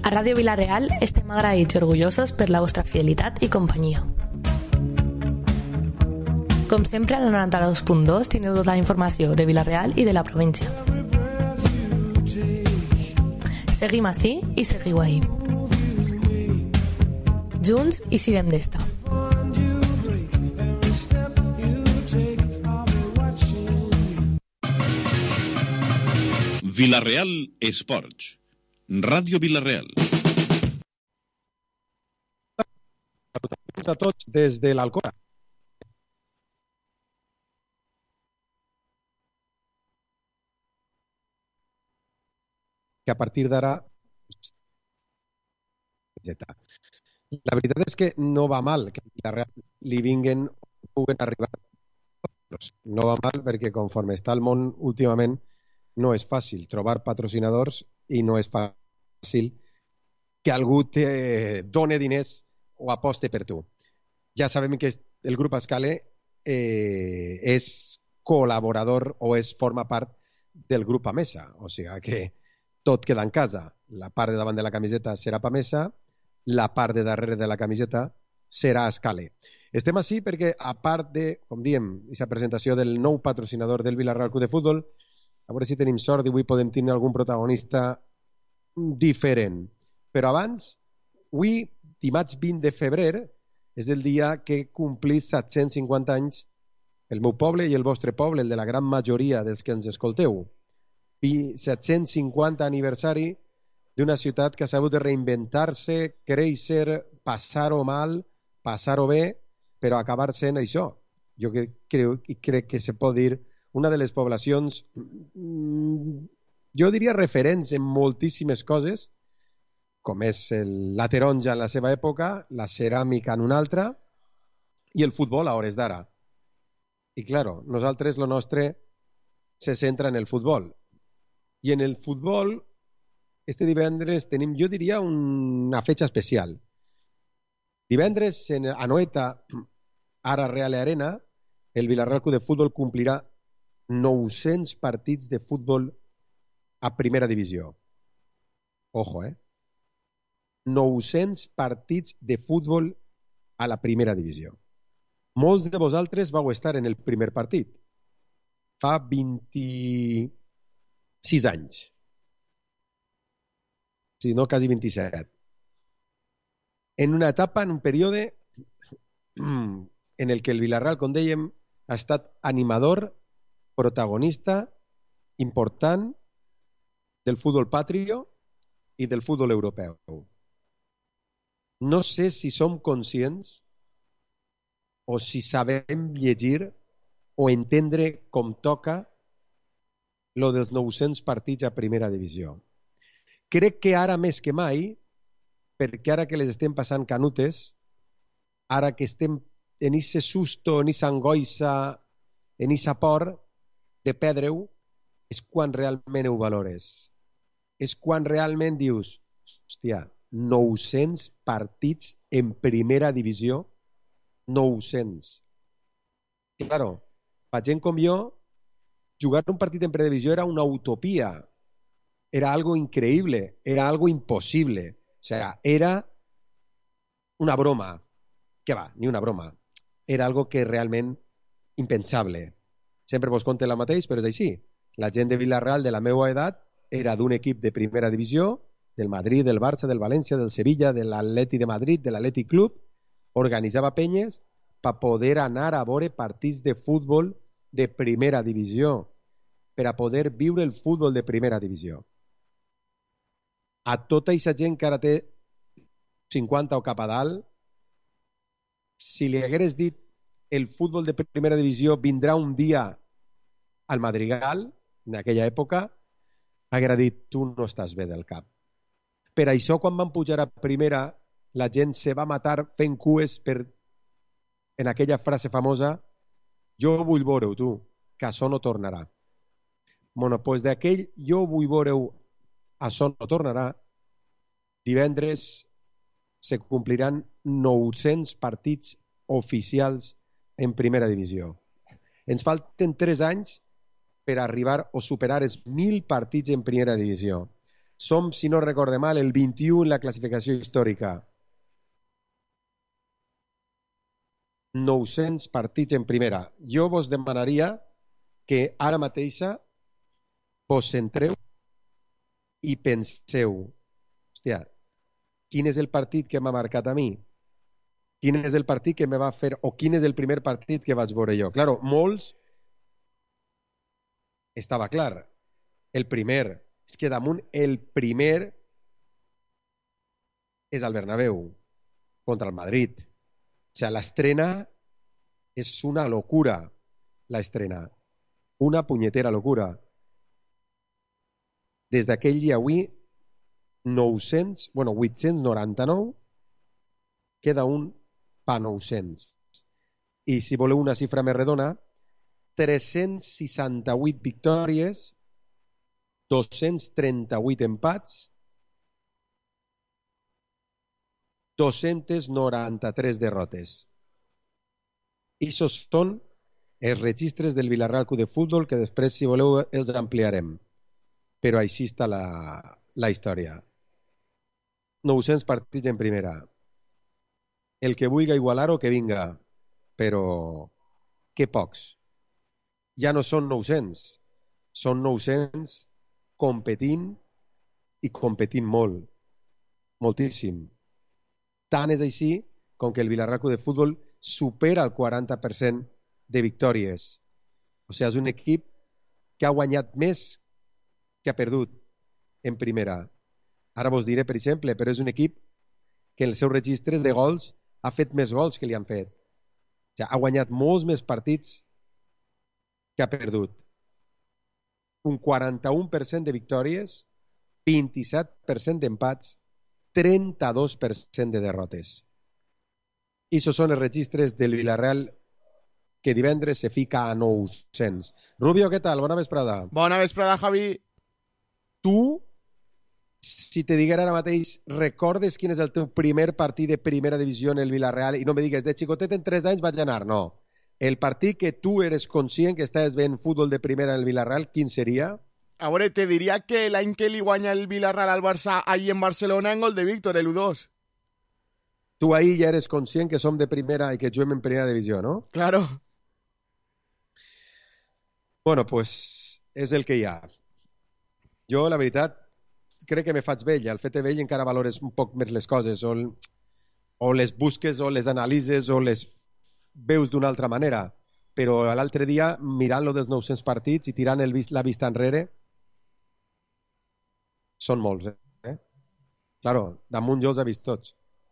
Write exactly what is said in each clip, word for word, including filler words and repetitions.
A Ràdio Vila-real estem agraïts i orgullosos per la vostra fidelitat i companyia. Com sempre, al noranta-dos punt dos teniu tota la informació de Vila-real i de la província. Seguim ací i seguiu ahí. Junts i siguem d'esta. Vila-real Esports. Ràdio Vila-real. Salutacions a tots des de l'Alcora. Que a partir d'ara... La veritat és que no va mal que Vila-real li vinguen o puguen arribar. No va mal perquè conforme està el món últimament no és fàcil trobar patrocinadors i no és fàcil que algú te done diners o aposte per tu. Ja sabem que el grup Escale eh, és col·laborador o és forma part del grup Pamesa, o sigui que tot queda en casa. La part de davant de la camiseta serà Pamesa, la part de darrere de la camiseta serà Escale. Estem així perquè, a part de, com diem, aquesta presentació del nou patrocinador del Vila-real Club de Futbol, a veure si tenim sort i avui podem tenir algun protagonista diferent. Però abans, avui, dimarts vint de febrer, és el dia que complís set-cents cinquanta anys el meu poble i el vostre poble, el de la gran majoria dels que ens escolteu. set-cents cinquanta aniversari d'una ciutat que ha sabut reinventar-se, créixer, passar-ho mal, passar-ho bé, però acabar sent això. Jo crec, crec que se pot dir una de les poblacions, jo diria referents en moltíssimes coses, com és la taronja en la seva època, la ceràmica en una altra, i el futbol a hores d'ara. I, claro, nosaltres, lo nostre, se centra en el futbol. I en el futbol, este divendres tenim, jo diria, una fetxa especial. Divendres, en Anoeta, ara Real Arena, el Vila-real Club de Futbol complirà nou-cents partits de futbol a primera divisió. Ojo, eh? nou-cents partits de futbol a la primera divisió. Molts de vosaltres vau estar en el primer partit. Fa vint-i-sis anys. Si no, quasi vint-i-set. En una etapa, en un període en el que el Vila-real, com dèiem, ha estat animador, protagonista, important del futbol patrio i del futbol europeu. No sé si som conscients o si sabem llegir o entendre com toca lo dels nou-cents partits a primera divisió. Crec que ara més que mai, perquè ara que les estem passant canutes, ara que estem en ese susto, en esa angoixa, en esa por de perdre-ho, és quan realment ho valores. És quan realment dius, hòstia, nou-cents partits en primera divisió, nou-cents. Claro, per gent com jo, jugar un partit en primera divisió era una utopia, era algo increïble, era algo impossible. O sea, era una broma. Què va? Ni una broma. Era algo que realment impensable. Sempre vos conte la mateix, però és així. La gent de Vila-real de la meva edat era d'un equip de primera divisió, del Madrid, del Barça, del València, del Sevilla, de l'Atleti de Madrid, de l'Atleti Club, organitzava penyes per poder anar a veure partits de futbol de primera divisió, per a poder viure el futbol de primera divisió. A tota aquesta gent que ara té cinquanta o cap a dalt, si li hagueres dit el futbol de primera divisió vindrà un dia al Madrigal, en aquella època, haguera dit, tu no estàs bé del cap. Per això, quan van pujar a primera, la gent se va matar fent cues per, en aquella frase famosa, jo vull veure-ho, tu, que això no tornarà. Bueno, doncs d'aquell jo vull veure-ho, això no tornarà, divendres se compliran nou-cents partits oficials en primera divisió. Ens falten tres anys per arribar o superar els mil partits en primera divisió. Som, si no recorde mal, el vint-i-u en la classificació històrica. nou-cents partits en primera. Jo vos demanaria que ara mateixa vos centreu i penseu, hòstia, quin és el partit que m'ha marcat a mi? Quin és el partit que me va fer, o quin és el primer partit que vaig veure jo? Claro, molts estava clar. El primer, és que damunt el primer és al Bernabéu contra el Madrid. O sea, l'estrena és una locura, l'estrena. Una punyetera locura. Des d'aquell dia avui, nou-cents, bueno, vuit-cents noranta-nou, queda un pa nou-cents. I si voleu una xifra més redona, tres-cents seixanta-vuit victòries, dos-cents trenta-vuit empats, dos-cents noranta-tres derrotes. I això són els registres del Villarreal Club de Futbol, que després, si voleu, els ampliarem. Però així està la, la història. nou-cents partits en primera. El que vulgui igualar-ho, que vinga. Però que pocs. Ja no són nou-cents. Són nou-cents competint i competint molt. Moltíssim. Tant és així com que el Villarreal Club de Futbol supera el quaranta per cent de victòries. O sigui, és un equip que ha guanyat més que ha perdut en primera. Ara vos diré, per exemple, però és un equip que en els seus registres de gols ha fet més gols que li han fet. O sigui, ha guanyat molts més partits que ha perdut. Un quaranta-u per cent de victòries, vint-i-set per cent d'empats, trenta-dos per cent de derrotes. I això són els registres del Villarreal, que divendres se fica a nou-cents. Rubio, què tal? Bona vesprada. Bona vesprada, Javi. Tu, si te diguera ara mateix, recordes quin és el teu primer partit de primera divisió en el Villarreal? I no me digues, de xicotet en tres anys vaig anar. No. El partit que tu eres conscient que estaves veient futbol de primera en el Villarreal, quin seria? A veure, te diria que l'any que li guanya el Villarreal al Barça ahir en Barcelona en gol de Víctor, el u dos. Tu ahir ja eres conscient que som de primera i que juguem en primera divisió, no? Claro. Bueno, pues és el que hi ha. Jo, la veritat, crec que me faig vell. Al fet de vell encara valores un poc més les coses, o, o les busques, o les analitzes, o les veus d'una altra manera. Però l'altre dia, mirant-lo dels nou-cents partits i tirant el vist, la vista enrere, són molts, eh? Claro, damunt jo els he vist tots.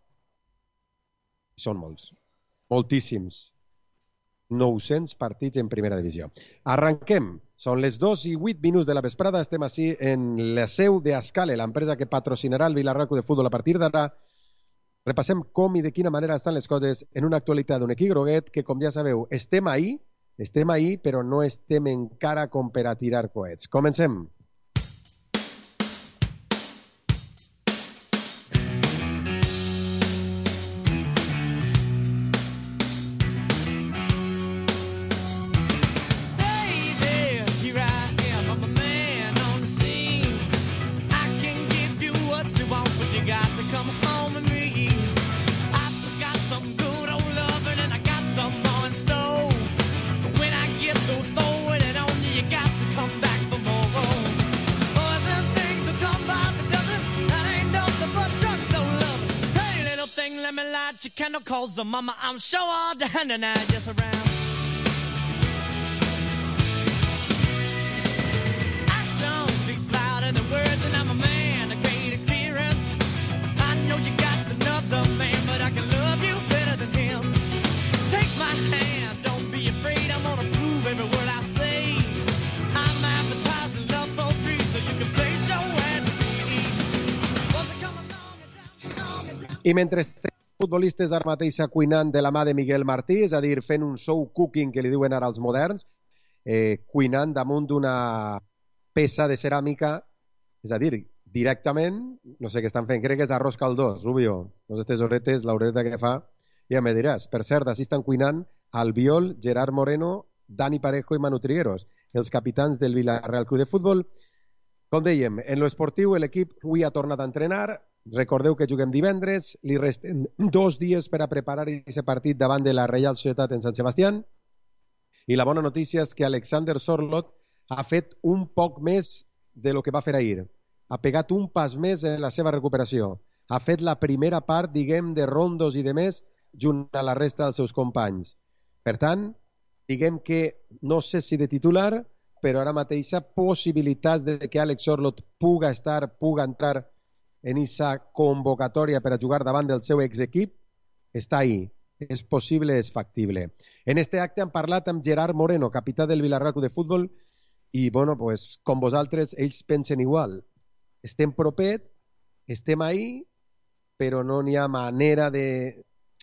Són molts. Moltíssims. nou-cents partits en primera divisió. Arranquem. Són les dos i vuit minuts de la vesprada. Estem així en la seu d'Ascale, l'empresa que patrocinarà el Villarreal Club de Futbol a partir d'ara. Repassem com i de quina manera estan les coses en una actualitat d'un equip groguet que, com ja sabeu, estem ahí, estem ahí, però no estem encara com per a tirar coets. Comencem. Cause of mama, I'm sure all down and I just around. Action speaks louder than words, and I'm a man of great experience. I know you got another man, but I can love you better than him. Take my hand, don't be afraid. I'm gonna prove every word I say. I'm advertising love for free, so you can place your ad with me. Was it come along and down and I mentre estem futbolistes ara mateix cuinant de la mà de Miguel Martí, és a dir, fent un show cooking que li diuen ara als moderns, eh, cuinant damunt d'una peça de ceràmica, és a dir, directament, no sé què estan fent, crec que és arròs caldós, Rubio, no sé, tesoretes, l'horeta que fa, ja me diràs. Per cert, així estan cuinant Albiol, Gerard Moreno, Dani Parejo i Manu Trigueros, els capitans del Villarreal Club de Futbol, Com dèiem, en lo esportiu l'equip avui ha tornat a entrenar. Recordeu que juguem divendres, li resten dos dies per a preparar aquest partit davant de la Reial Societat en Sant Sebastián. I la bona notícia és que Alexander Sorloth ha fet un poc més de lo que va fer ahir. Ha pegat un pas més en la seva recuperació. Ha fet la primera part, diguem, de rondos i de més junt a la resta dels seus companys. Per tant, diguem que no sé si de titular, però ara mateix hi ha possibilitats de que Alex Sorloth puga estar, puga entrar en aquesta convocatòria per a jugar davant del seu exequip. Està ahí. És possible, és factible. En este acte hem parlat amb Gerard Moreno, capità del Villarreal Club de Futbol, i, bueno, pues, com vosaltres, ells pensen igual. Estem propet, estem ahí, però no n'hi ha manera de,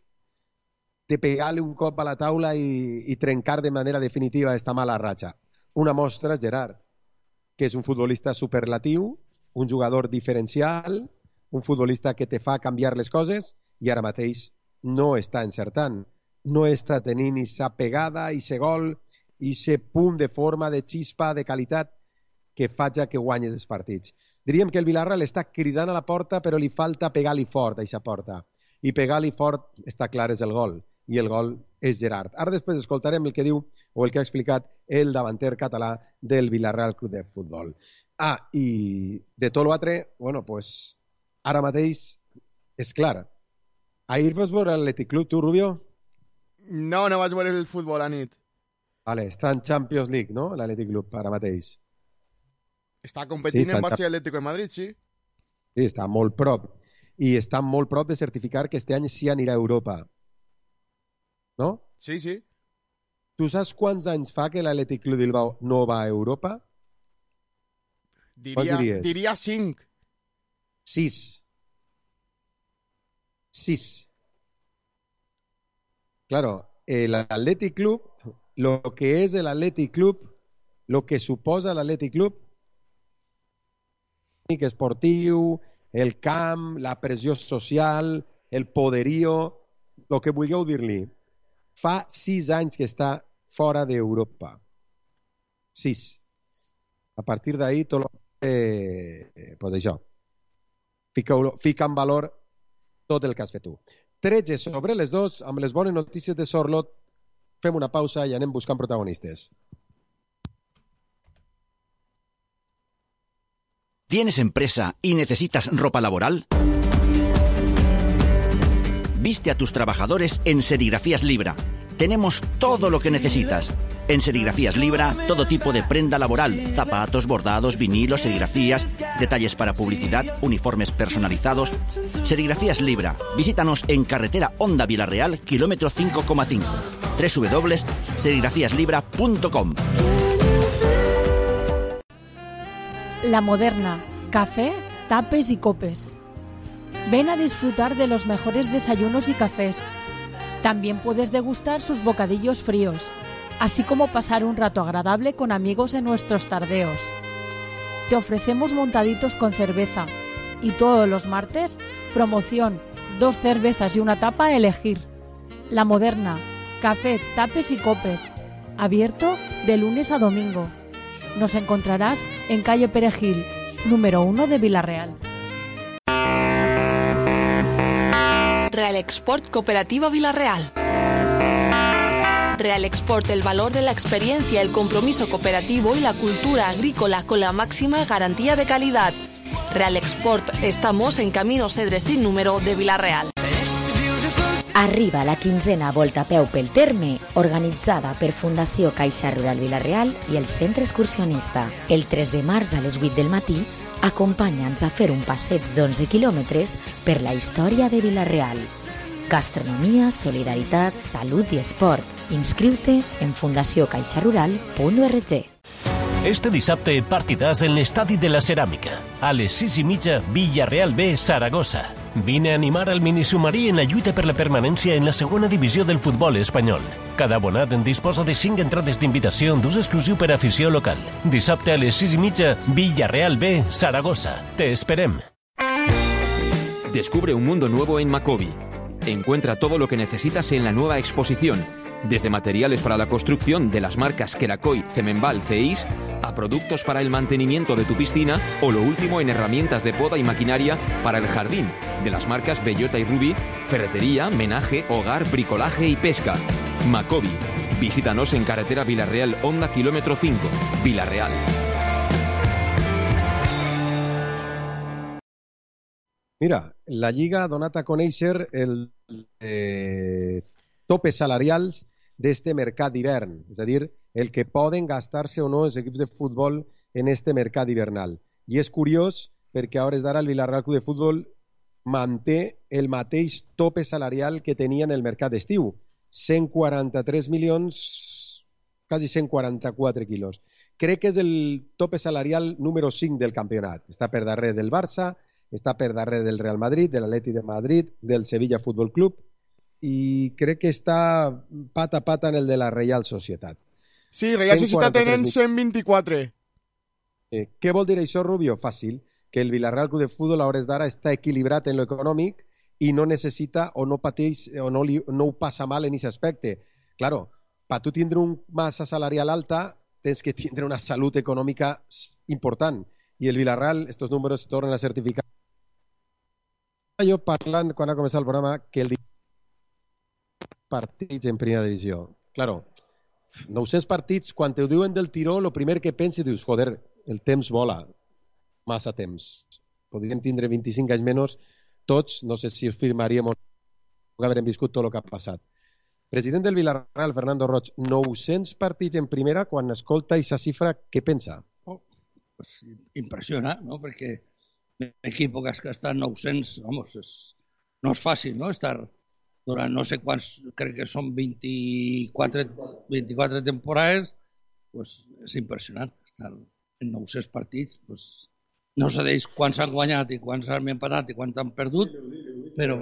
de pegar-li un cop a la taula i, i trencar de manera definitiva aquesta mala ratxa. Una mostra, Gerard, que és un futbolista superlatiu, un jugador diferencial, un futbolista que te fa canviar les coses i ara mateix no està encertant. No està tenint aquesta pegada, aquest gol, aquest punt de forma, de xispa, de qualitat que faci que guanyes els partits. Diríem que el Villarreal està cridant a la porta, però li falta pegar-li fort a aquesta porta. I pegar-li fort, està clar, és el gol. I el gol és Gerard. Ara després escoltarem el que diu o el que ha explicat el davanter català del Villarreal Club de Futbol. Ah, i de tot l'altre, bueno, pues, ara mateix és clar. Ahir vas veure l'Atlètic Club, tu, Rubio? No, no vaig veure el futbol a nit. Vale, està en Champions League, no?, l'Atlètic Club, ara mateix. Està competint sí, està en Barça i Atlético de Madrid, sí. Sí, està molt prop. I està molt prop de certificar que este any sí anirà a Europa. No? Sí, sí. Tu saps quants anys fa que l'Atlètic Club de Bilbao no va a Europa? Diria, diria cinc. Sis. Sis. Claro, el Athletic Club, lo que es el Athletic Club, lo que suposa l'Athletic Club, esportiu, el camp, la pressió social, el poderío, el que vulgueu dir-li. Fa sis anys que està fora d'Europa. Sis. A partir d'ahir, tot eh, pues això. Fica, fica en valor tot el que has fet tu. tretze sobre les dos, amb les bones notícies de Sorloth, fem una pausa i anem buscant protagonistes. ¿Tienes empresa y necesitas ropa laboral? Viste a tus trabajadores en Serigrafías Libra. Tenemos todo lo que necesitas. En Serigrafías Libra, todo tipo de prenda laboral, zapatos, bordados, vinilos, serigrafías, detalles para publicidad, uniformes personalizados. Serigrafías Libra. Visítanos en carretera Honda Villarreal, kilómetro cinco coma cinco. doble u doble u doble u punto serigrafías libra punto com. La Moderna, café, tapes y copes. Ven a disfrutar de los mejores desayunos y cafés. También puedes degustar sus bocadillos fríos, así como pasar un rato agradable con amigos en nuestros tardeos. Te ofrecemos montaditos con cerveza y todos los martes, promoción, dos cervezas y una tapa a elegir. La Moderna, café, tapes y copes. Abierto de lunes a domingo. Nos encontrarás en calle Perejil, número uno de Villarreal. Real Export Cooperativa Villarreal. Real Export, el valor de la experiencia, el compromiso cooperativo y la cultura agrícola con la máxima garantía de calidad. Real Export, estamos en Camino Cedresí número de Villarreal. Arriba la quinzena Volta a peu pel terme, organitzada per Fundació Caixa Rural Villarreal i el Centre Excursionista. El tres de març a les vuit del matí, acompanya'ns a fer un passeig d'onze quilòmetres per la història de Villarreal. Gastronomia, solidaritat, salut i esport. Inscriu-te en fundació caixa rural punt org. Este dissabte partidàs en l'Estadi de la Ceràmica. A les sis i mitja, Villarreal B, Saragossa. Vine a animar al minisubmarí en la lluita per la permanència en la segona divisió del futbol espanyol. Cada abonat en disposa de cinc entrades d'invitació d'ús exclusiu per afició local. Dissabte a les sis i mitja, Villarreal B, Saragossa. Te esperem. Descubre un mundo nuevo en Macobi. Encuentra todo lo que necesitas en la nueva exposición. Desde materiales para la construcción de las marcas Queracoy, Cemenval, Ceis, a productos para el mantenimiento de tu piscina o lo último en herramientas de poda y maquinaria para el jardín, de las marcas Bellota y Rubí, ferretería, menaje, hogar, bricolaje y pesca. Macobi. Visítanos en carretera Villarreal Honda kilómetro cinco, Villarreal. Mira, la Lliga ha donat a conèixer els eh, topes salarials d'este mercat d'hivern, és a dir, el que poden gastar-se o no els equips de futbol en este mercat hivernal. I és curiós perquè a hores d'ara el Villarreal Club de Futbol manté el mateix tope salarial que tenia en el mercat d'estiu, cent quaranta-tres milions, quasi cent quaranta-quatre quilos. Crec que és el tope salarial número cinc del campionat. Està per darrere del Barça, està per darrere del Real Madrid, de l'Atlètic de Madrid, del Sevilla Futbol Club, i crec que està pat a pat en el de la Reial Societat. Sí, Reial Societat tenen cent vint-i-quatre. Eh, què vol dir això, Rubio? Fàcil, que el Villarreal Club de Futbol a hores d'ara està equilibrat en l'econòmic i no necessita o no pateix o no, li, no ho passa mal en aquest aspecte. Claro, per tu tindre una massa salarial alta tens que tindre una salut econòmica important i el Villarreal, estos números tornen a certificar. Jo parlant, quan ha començat el programa, que el partits en primera divisió. Claro, nou-cents partits, quan te ho diuen del tiró, el primer que penses, dius, joder, el temps vola, massa temps. Podríem tindre vint-i-cinc anys menys, tots, no sé si us firmaríem o no haurem viscut tot el que ha passat. President del Villarreal, Fernando Roig, nou-cents partits en primera, quan escolta aquesta xifra, què pensa? Oh, pues, impressiona, no? Perquè l'equip que ha estat nou-cents, vamos, és, no és fàcil, no? Estar durant no sé quants, crec que són vint-i-quatre, vint-i-quatre temporades, pues, és impressionant. Estar en nou-cents partits, pues, no sé d'ells quants han guanyat i quants han empatat i quants han perdut, però...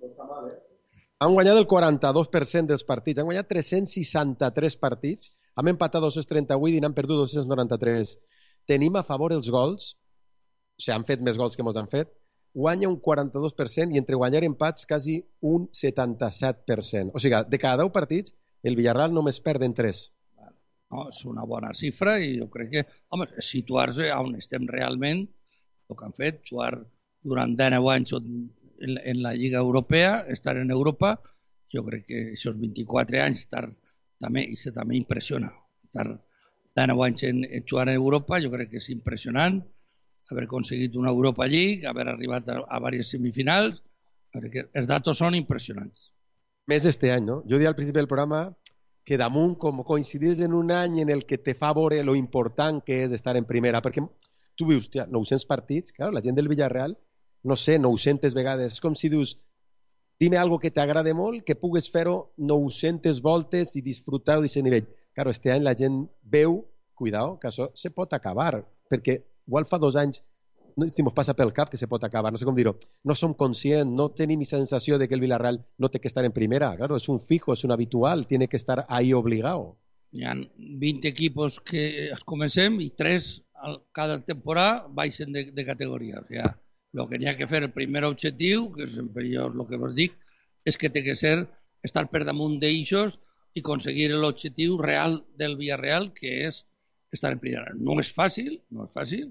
Han guanyat el quaranta-dos per cent dels partits, han guanyat tres-cents seixanta-tres partits, hem empatat dos-cents trenta-vuit i n'han perdut dos-cents noranta-tres. Tenim a favor els gols, o sigui, han fet més gols que mos han fet, guanya un quaranta-dos per cent i entre guanyar empats quasi un setanta-set per cent. O sigui, de cada deu partits, el Villarreal només perden tres. No, és una bona xifra i jo crec que, home, situar-se on estem realment, el que han fet, jugar durant deu anys en, en la Lliga Europea, estar en Europa, jo crec que aquests vint-i-quatre anys estar també, i se també impressiona. Estar deu anys en, en jugar en Europa, jo crec que és impressionant, haver aconseguit una Europa League, haver arribat a, a diverses semifinals, perquè els datos són impressionants. Més este any, no? Jo dia al principi del programa que damunt com coincidís en un any en el que te fa veure lo important que és estar en primera, perquè tu vius, tia, nou-cents partits, clar, la gent del Villarreal, no sé, nou-centes vegades, és com si dius, dime algo que t'agrade molt, que pugues fer-ho nou-centes voltes i disfrutar d'aquest nivell. Clar, este any la gent veu, cuidao, que això se pot acabar, perquè igual fa dos anys no si ens passa pel cap que se pot acabar, no sé com dir-ho, no som conscients, no tenim la sensació de que el Villarreal no té que estar en primera, claro, és un fijo, és un habitual, tiene que estar ahí obligado. Hi ha vint equipos que comencem i tres cada temporada baixen de, de categoria. O sigui, el que n'hi ha que fer, el primer objectiu, que sempre jo el que vos dic, és que té que ser estar per damunt d'ells i aconseguir l'objectiu real del Villarreal, que és estar en primera. No és fàcil, no és fàcil,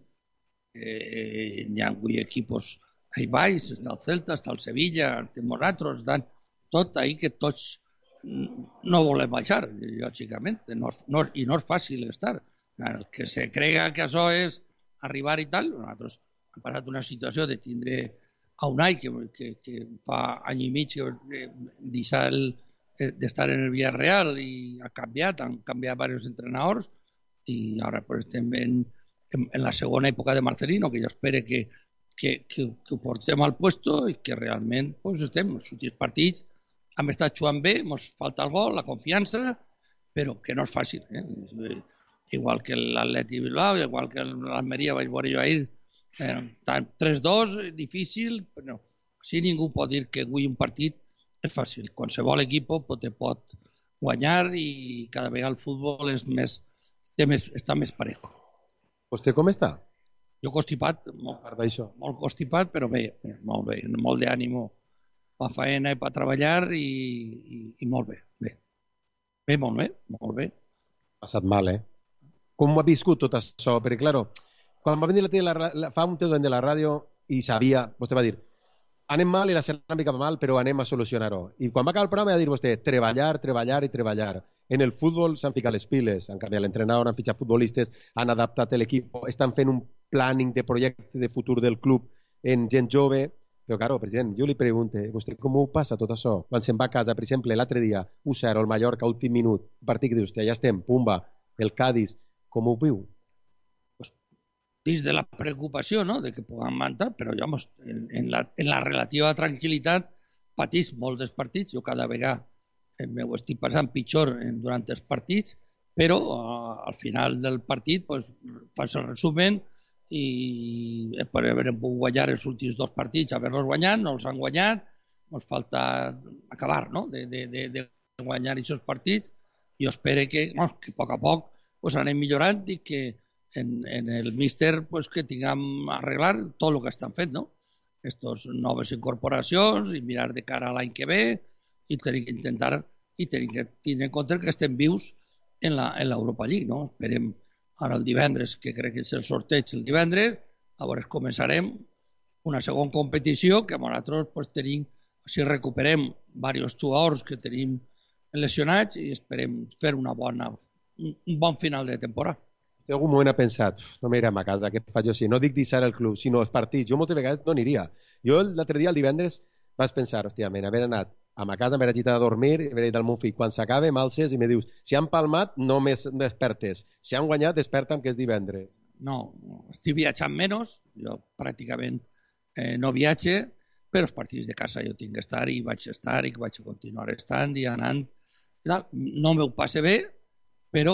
Eh, hi ha vuit equipos ahí baix, està el Celta, està el Sevilla, estem nosaltres, estan tot ahí que tots no volem baixar, lògicament, no, no, i no és fàcil estar. El que se crega que això és arribar i tal, nosaltres hem passat una situació de tindre a Unai, que, que, que fa any i mig que deixar el, d'estar en el Villarreal i ha canviat, han canviat diversos entrenadors i ara pues, estem en En, en la segona època de Marcelino, que jo espero que, que, que, que ho portem al puesto i que realment pues, estem els últims partits, hem estat jugant bé, ens falta el gol, la confiança, però que no és fàcil. Eh? Igual que l'Atleti Bilbao, igual que l'Almeria, vaig veure jo ahir, eh, tres dos, difícil, però no. Així ningú pot dir que avui un partit és fàcil. Qualsevol equip pot, pot guanyar i cada vegada el futbol és més, més, està més parejo. Vostè com està? Jo constipat, molt, molt constipat, però bé, molt bé, molt d'ànimo per feina i per treballar i, i, i molt bé, bé. Bé, molt bé, molt bé. Ha passat mal, eh? Com ho ha viscut tot això? Perquè, claro, quan va venir la tele, la, la, fa un temps de la ràdio i sabia, vostè va dir, anem mal i la ceràmica va mal, però anem a solucionar-ho. I quan va acabar el programa va dir vostè, treballar, treballar i treballar. En el futbol s'han ficat les piles, han canviat l'entrenador, han fitxat futbolistes, han adaptat l'equip, estan fent un planning de projecte de futur del club en gent jove. Però, claro, president, jo li pregunto, vostè com ho passa tot això? Quan se'n va a casa, per exemple, l'altre dia, u zero, el Mallorca, últim minut, partit que dius, ja estem, pumba, el Cádiz, com ho viu? Pues, dins de la preocupació, no?, de que puguem mantar, però jo, en, en, la, en la relativa tranquil·litat patís molts dels partits. Jo cada vegada m'ho estic passant pitjor durant els partits, però uh, al final del partit pues, fas el resumen i per haver pogut guanyar els últims dos partits, haver-los guanyat, no els han guanyat, ens falta acabar, no?, de, de, de, de guanyar aquests partits. Jo espero que, bueno, que a poc a poc pues, anem millorant i que en, en el míster pues, que tinguem arreglar tot el que estan fent, no? Aquestes noves incorporacions i mirar de cara a l'any que ve i tenim que intentar i tenim que tenir en compte que estem vius en l'Europa League, no? Esperem ara el divendres, que crec que és el sorteig el divendres, llavors començarem una segona competició que nosaltres pues, tenim, si recuperem diversos jugadors que tenim lesionats i esperem fer una bona, un bon final de temporada. En algun moment ha pensat, no m'anirem a casa, què faig jo si no dic deixar el club, sinó els partits. Jo moltes vegades no aniria. Jo l'altre dia, el divendres, vaig pensar, hòstia, haver anat a ma casa, m'he agitat a dormir, i m'he dit al meu fill, quan s'acabe, m'alces i me dius, si han palmat, no me despertes. Si han guanyat, desperta'm, que és divendres. No, estic viatjant menys, jo pràcticament eh, no viatge, però els partits de casa jo tinc que estar i vaig estar i vaig continuar estant i anant. No m'ho passe bé, però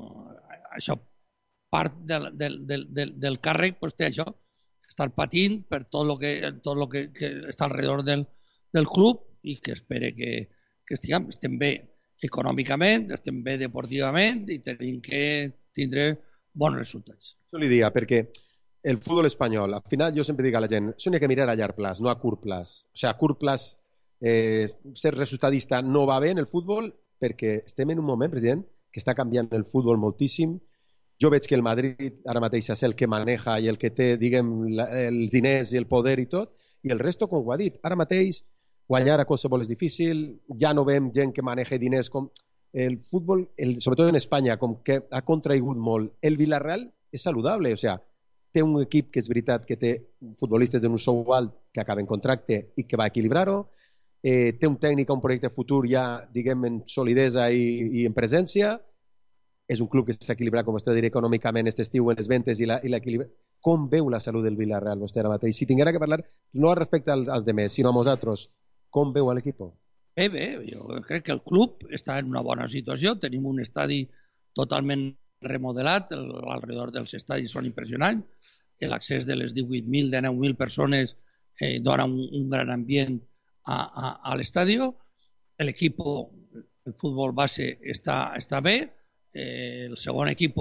eh, això part del, del, del, del, del càrrec pues, té això, estar patint per tot el que, tot lo que, que està alrededor del, del club i que espere que, que estiguem, estem bé econòmicament, estem bé deportivament i tenim que tindre bons resultats. Això li diria, perquè el futbol espanyol, al final jo sempre dic a la gent, això n'hi ha que mirar a llarg plaç, no a curt plaç. O sigui, a curt plaç eh, ser resultadista no va bé en el futbol perquè estem en un moment, president, que està canviant el futbol moltíssim. Jo veig que el Madrid ara mateix és el que maneja i el que té, diguem, els diners i el poder i tot, i el resto, com ho ha dit, ara mateix guanyar a qualsevol és difícil, ja no veiem gent que maneja diners com el futbol, el, sobretot en Espanya, com que ha contraigut molt. El Villarreal és saludable, o sigui, té un equip que és veritat que té futbolistes en un sou alt que acaben contracte i que va equilibrar-ho, eh, té un tècnic, un projecte futur ja, diguem, en solidesa i, i en presència, és un club que s'ha equilibrat, com vostè dirà, econòmicament aquest estiu en les ventes i l'equilibri. Com veu la salut del Villarreal vostè ara mateix? Si tinguera que parlar, no respecte als, als demés, sinó a nosaltres, com veu a l'equip? Bé, bé, jo crec que el club està en una bona situació, tenim un estadi totalment remodelat, alrededor dels estadis són impressionants, l'accés de les divuit mil, dinou mil persones eh, dona un, un gran ambient a, a, a l'estadi, l'equip, el futbol base està, està bé, eh, el segon equip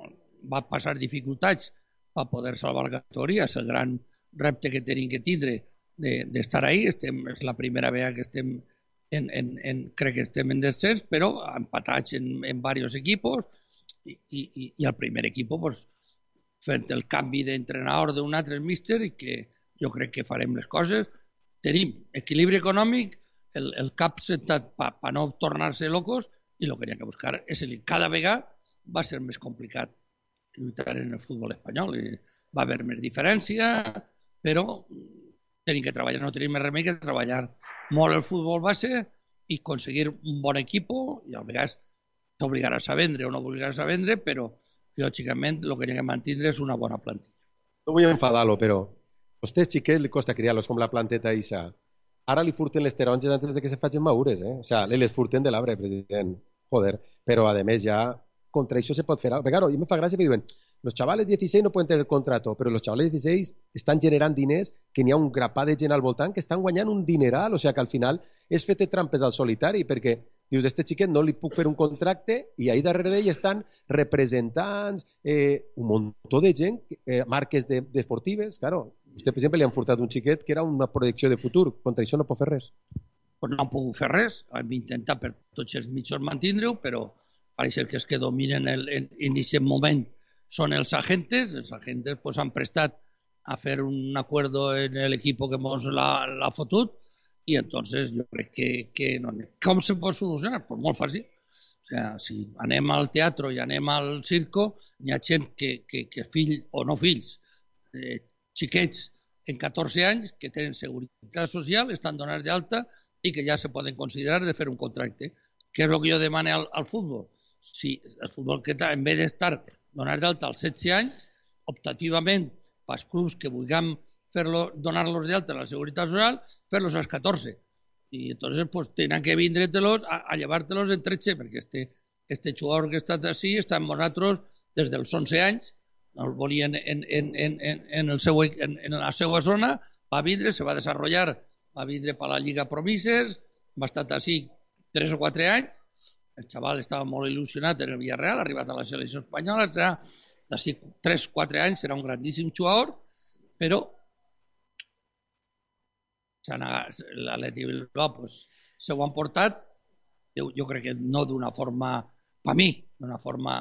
va passar dificultats per poder salvar la categoria, és el gran repte que tenim que tindre d'estar de, ahí, estem, és la primera vegada que estem en, en, en, crec que estem en descens, però empatats en, en diversos equipos i, i, i el primer equip pues, fent el canvi d'entrenador d'un altre míster i que jo crec que farem les coses. Tenim equilibri econòmic, el, el cap sentat per pa no tornar-se locos i el que hem de buscar és el cada vegada va ser més complicat lluitar en el futbol espanyol. I va haver més diferència, però tenim que treballar, no tenim més remei que treballar molt el futbol base i aconseguir un bon equip i a vegades t'obligaràs a vendre o no obligaràs a vendre, però lògicament el que hem de mantenir és una bona plantilla. No vull enfadar-lo, però a vostès xiquets li costa criar-los com la planteta Isa. Ara li furten les taronges antes de que se facin madures, eh? O sigui, les furten de l'arbre, president. Joder, però a més ja contra això se pot fer. Perquè, claro, a mi me fa gràcia que diuen los chavales dieciséis no pueden tener contrato, pero los chavales dieciséis estan generant diners que n'hi ha un grapà de gent al voltant que estan guanyant un dineral, o sigui que al final és fer trampes al solitari, perquè dius, este xiquet no li puc fer un contracte i ahí darrere d'ell estan representants, eh, un muntó de gent, eh, marques de, deportives, claro. Vostè, per exemple, li han furtat un xiquet que era una projecció de futur, contra això no pot fer res. pues no han pogut fer res. Hem intentat per tots els mitjans mantindre-ho, però pareix que els que dominen el, el, en aquest moment són els agentes. Els agentes pues, han prestat a fer un acuerdo en el equipo que mos l'ha fotut i entonces jo crec que, que no. Com se pot solucionar? Pues molt fàcil. O sea, si anem al teatre i anem al circo, hi ha gent que, que, que fills o no fills, eh, xiquets en catorze anys que tenen seguretat social, estan donats d'alta i que ja se poden considerar de fer un contracte. Què és el que jo demano al, al futbol? Si el futbol que en vez d'estar donats d'alta als setze anys, optativament pels clubs que vulguem fer-lo, donar-los d'alta a la seguretat social, fer-los als catorze. I entonces pues, tenen que vindre-te-los a, a llevar-te-los en tretze, perquè este, este jugador que està així està amb nosaltres des dels onze anys, no el volien en, en, en, en, en, el seu, en, en la seva zona, va vindre, se va desenvolupar, va vindre per la Lliga Promises, va estar així tres o quatre anys, el xaval estava molt il·lusionat en el Villarreal, ha arribat a la selecció espanyola, d'ací tres o quatre anys serà un grandíssim jugador, però l'Atleti Bilbao pues, se ho han portat, jo, jo crec que no d'una forma, per mi, d'una forma,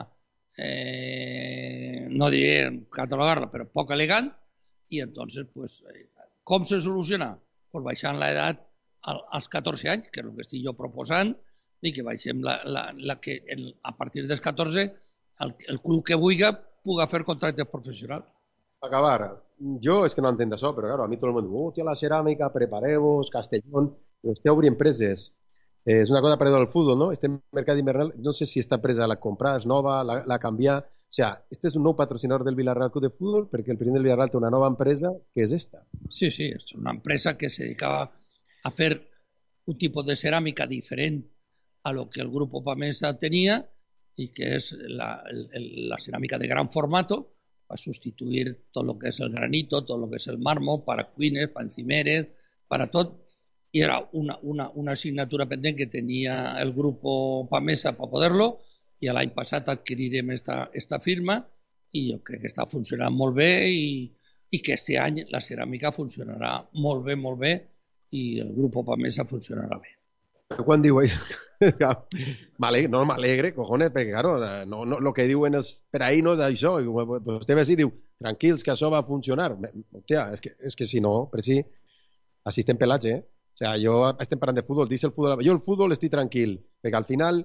eh, no diré catalogar-la, però poc elegant, i entonces, pues, eh, com se soluciona? Pues baixant l'edat als catorze anys, que és el que estic jo proposant, i que baixem la, la, la que el, a partir dels catorze el, el club que vulgui pugui fer contractes professionals. Acabar. Yo es que no entiendo eso, pero claro, a mí todo el mundo, oh, tío, la cerámica, preparemos, Castellón, usted abre empresas. Eh, es una cosa parecida al fútbol, ¿no? Este mercado invernal, no sé si esta empresa la compra, es nova, la, la canvia. O sea, este es un nou patrocinador del Villarreal Club de Fútbol perquè el president del Villarreal té una nova empresa que és esta. Sí, sí, és una empresa que se dedicava a fer un tipus de ceràmica diferent a lo que el Grupo Pamesa tenia i que és la, el, la ceràmica de gran formato, para sustituir todo lo que es el granito, todo lo que es el mármol, para cuines, para encimeres, para todo. Y era una, una, una asignatura pendiente que tenía el grupo Pamesa para poderlo, i l'any passat adquirirem esta, esta firma i jo crec que està funcionant molt bé i, i que este any la ceràmica funcionarà molt bé, molt bé i el grupo Pamesa funcionarà bé. Quan diu això? No m'alegre, cojones, perquè, claro, no, no, lo que diuen els peraïnos això, vostè ve així i diu, tranquils, que això va funcionar. Hòstia, és que, és que si no, per si, així estem pelats, eh? O sea, jo estem parlant de futbol, dic el futbol, jo el futbol estic tranquil, perquè al final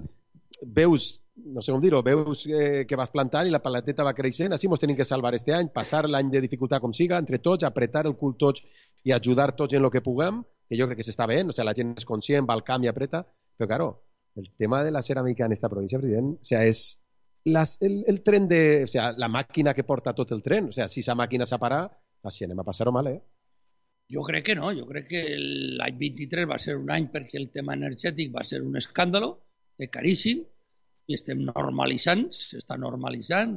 veus, no sé com dir-ho, veus eh, que vas plantant i la palateta va creixent, així mos tenim que salvar este any, passar l'any de dificultat com siga, entre tots, apretar el cul tots i ajudar tots en el que puguem, que jo crec que s'està bé, o sea, la gent és conscient, va al camp i apreta, però claro, el tema de la ceràmica en esta província, president, o sea, és las, el, el tren de, o sea, la màquina que porta tot el tren, o sea, si esa màquina s'ha parat, així anem a passar-ho mal, eh? Jo crec que no, jo crec que l'any vint-i-tres va ser un any perquè el tema energètic va ser un escàndalo, caríssim, i estem normalitzant, s'està normalitzant,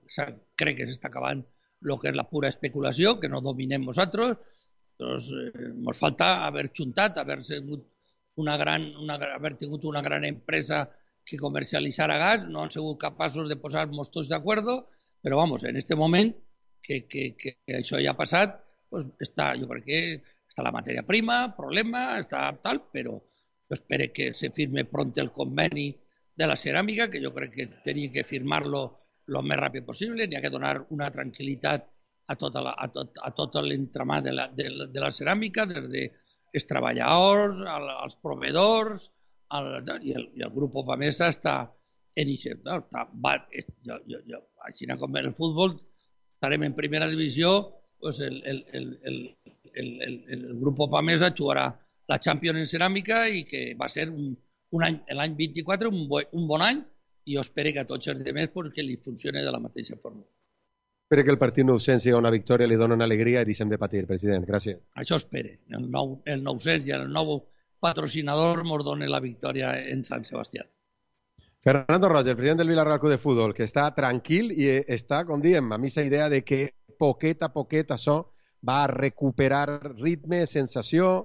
crec que s'està acabant el que és la pura especulació, que no dominem nosaltres, doncs eh, ens falta haver juntat, haver sigut una gran, una, haver tingut una gran empresa que comercialitzara gas, no han sigut capaços de posar-nos tots d'acord, però vamos, en este moment que, que, que això ja ha passat, pues està, jo crec que està la matèria prima, problema, està tal, però jo espero que se firme pronto el conveni de la ceràmica, que jo crec que tenia que firmar-lo el més ràpid possible, n'hi ha que donar una tranquil·litat a tot, la, a tot, a tot l'entramat de, la, de, de la ceràmica, des dels treballadors, al, als proveedors, al, i, el, i el grup Pamesa està en això. No? Està, va, jo, jo, jo, així com en el futbol, estarem en primera divisió, pues el, el, el, el, el, el, el grup Pamesa jugarà la Champions en ceràmica i que va ser un, un any, l'any vint-i-quatre un, bo, un bon any i jo espero que a tots els altres perquè li funcioni de la mateixa forma. Espero que el partit nou-cents sigui una victòria, li donen alegria i deixem de patir, president. Gràcies. Això espero. El, nou, el nou-cents i el nou patrocinador ens doni la victòria en Sant Sebastià. Fernando Roger, president del Villarreal Club de Fútbol, que està tranquil i està, com diem, a mi la idea de que poquet a poquet això va a recuperar ritme, sensació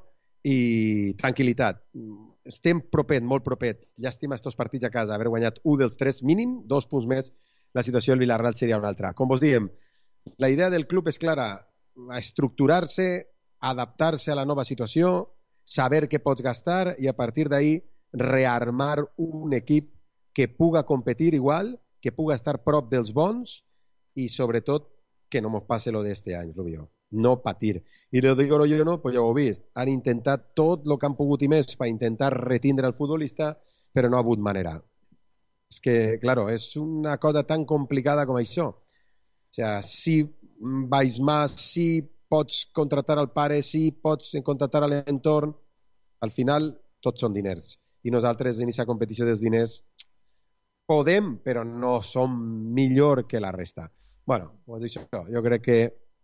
i tranquil·litat. Estem propet, molt propet. Llàstima estos partits a casa, haver guanyat un dels tres mínim, dos punts més, la situació del Villarreal seria una altra. Com vos diem, la idea del club és clara, estructurar-se, adaptar-se a la nova situació, saber què pots gastar i a partir d'ahí rearmar un equip que puga competir igual, que puga estar prop dels bons i sobretot que no mos passe lo d'este any, Rubio. No patir. I lo digo yo, no, pues ja ho he vist. Han intentat tot el que han pogut i més per intentar retindre el futbolista, però no ha hagut manera. És que, claro, és una cosa tan complicada com això. O sea, si vais más, si pots contratar al pare, si pots contratar a l'entorn, al final tots són diners. I nosaltres en aquesta competició dels diners podem, però no som millor que la resta. Bueno, pues això, jo crec que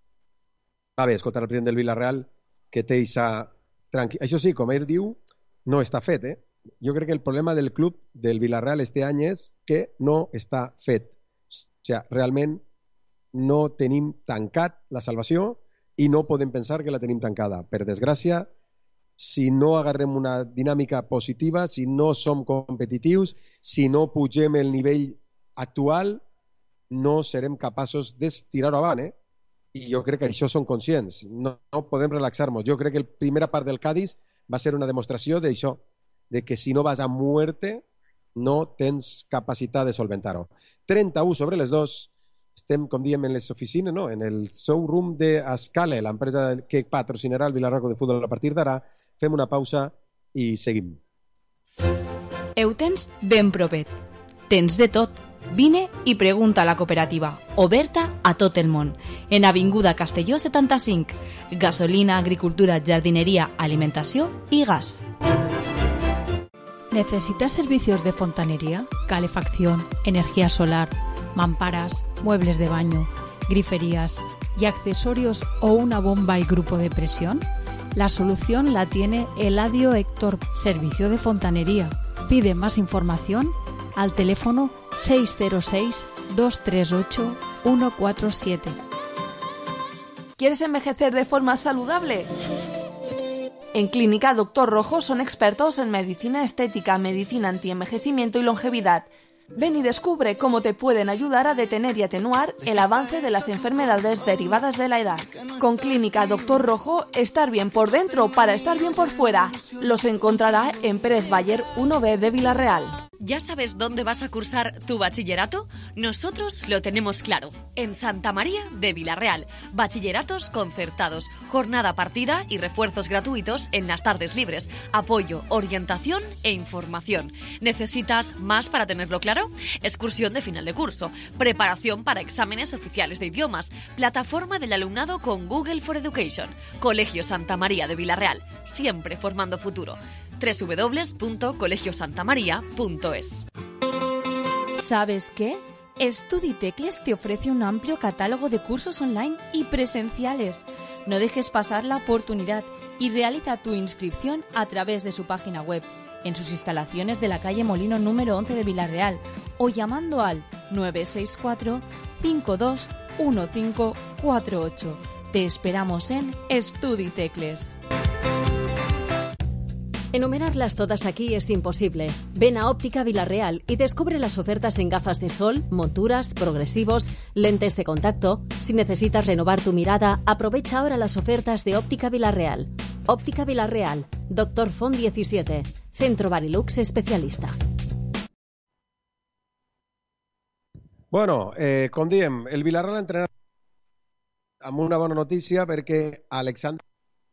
va bé escoltar el president del Villarreal que té aquesta tranquil... Això sí, com ell diu, no està fet, eh? Jo crec que el problema del club del Villarreal este any és que no està fet. O sigui, realment no tenim tancat la salvació i no podem pensar que la tenim tancada. Per desgràcia, si no agarrem una dinàmica positiva, si no som competitius, si no pugem el nivell actual, no serem capaços d'estirar-ho avant, eh? I jo crec que això són conscients. No, no podem relaxar-nos. Jo crec que la primera part del Cádiz va ser una demostració d'això, de que si no vas a muerte no tens capacitat de solventar-ho. trenta-u sobre les dos. Estem, com diem, en les oficines, no? En el showroom d'Escale, l'empresa que patrocinarà el Villarreal de Futbol a partir d'ara. Fem una pausa i seguim. Ho tens ben propet. Tens de tot. Vine i pregunta a la cooperativa, oberta a tot el món. En Avinguda Castelló setanta-cinc. Gasolina, agricultura, jardinería, alimentació i gas. ¿Necesitas servicios de fontanería, calefacción, energía solar, mamparas, muebles de baño, griferías y accesorios o una bomba y grupo de presión? La solución la tiene Eladio Héctor, Servicio de Fontanería. Pide más información al teléfono seis cero seis, dos tres ocho, uno cuatro siete. ¿Quieres envejecer de forma saludable? En Clínica Doctor Rojo son expertos en medicina estética, medicina antienvejecimiento y longevidad. Ven y descubre cómo te pueden ayudar a detener y atenuar el avance de las enfermedades derivadas de la edad. Con Clínica Doctor Rojo, estar bien por dentro para estar bien por fuera. Los encontrará en Pérez Bayer uno B de Villarreal. ¿Ya sabes dónde vas a cursar tu bachillerato? Nosotros lo tenemos claro. En Santa María de Villarreal. Bachilleratos concertados, jornada partida y refuerzos gratuitos en las tardes libres. Apoyo, orientación e información. ¿Necesitas más para tenerlo claro? Excursión de final de curso, preparación para exámenes oficiales de idiomas, plataforma del alumnado con Google for Education. Colegio Santa María de Villarreal. Siempre formando futuro. doble u doble u doble u punto colegio santa maría punto es. ¿Sabes qué? StudiTecles te ofrece un amplio catálogo de cursos online y presenciales. No dejes pasar la oportunidad y realiza tu inscripción a través de su página web, en sus instalaciones de la calle Molino número once de Villarreal o llamando al nueve seis cuatro, cinco dos uno cinco cuatro ocho. Te esperamos en StudiTecles. Enumerarlas todas aquí es imposible. Ven a Óptica Villarreal y descubre las ofertas en gafas de sol, monturas, progresivos, lentes de contacto. Si necesitas renovar tu mirada, aprovecha ahora las ofertas de Óptica Villarreal. Óptica Villarreal, Doctor Font diecisiete, Centro Barilux especialista. Bueno, eh, com diem, el Villarreal ha entrenat amb una bona notícia perquè Alexandre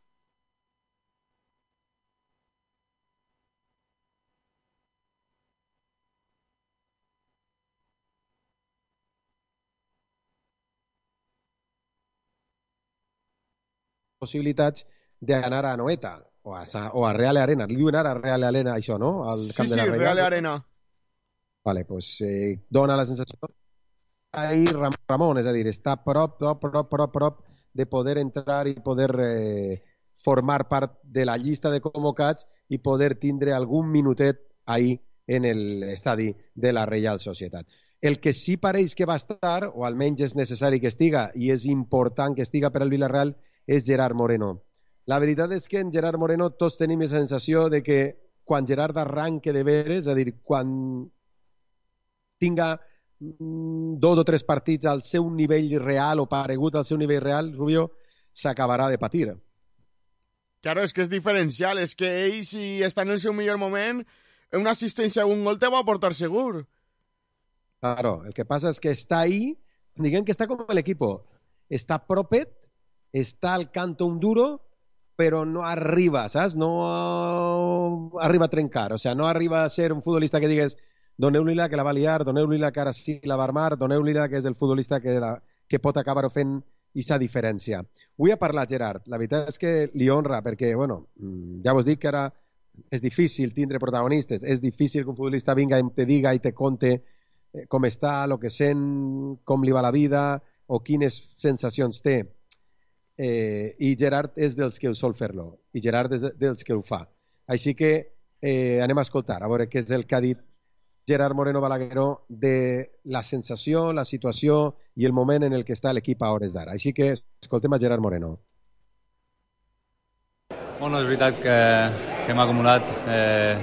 possibilitats d'anar a Anoeta o a, o a Real Arena. Li diuen ara a Real Arena això, no? Al Sí, camp sí, de la Real. Real Arena. Vale, pues eh, dona la sensació ahí Ram Ramon, és a dir, està prop, prop, prop, prop, prop de poder entrar i poder eh, formar part de la llista de convocats i poder tindre algun minutet ahí en l'estadi de la Reial Societat. El que sí pareix que va estar, o almenys és necessari que estiga, i és important que estiga per al Villarreal, és Gerard Moreno. La veritat és que en Gerard Moreno tots tenim la sensació de que quan Gerard arranque de veres, és a dir, quan tinga mm, dos o tres partits al seu nivell real o paregut al seu nivell real, Rubio s'acabarà de patir. Claro, és que és diferencial, és que ell, si està en el seu millor moment, una assistència o un gol te va aportar segur. Claro, el que passa és que està ahí, diguem que està com l'equipo, està propet, està al canto un duro, però no arriba, saps? No arriba a trencar, o sea, no arriba a ser un futbolista que digues doneu-li la que la va liar, doneu-li la que ara sí la va armar, doneu-li la que és el futbolista que, la, que pot acabar fent aquesta diferència. Vull parlar, Gerard, la veritat és que li honra, perquè, bueno, ja vos dic que ara és difícil tindre protagonistes, és difícil que un futbolista vinga i te diga i te conte com està, el que sent, com li va la vida o quines sensacions té. Eh, I Gerard és dels que ho sol fer-lo, i Gerard és dels que ho fa. Així que eh, anem a escoltar, a veure què és el que ha dit Gerard Moreno Balagueró de la sensació, la situació i el moment en el que està l'equip a hores d'ara. Així que escoltem a Gerard Moreno. Bueno, és veritat que, que hem acumulat eh,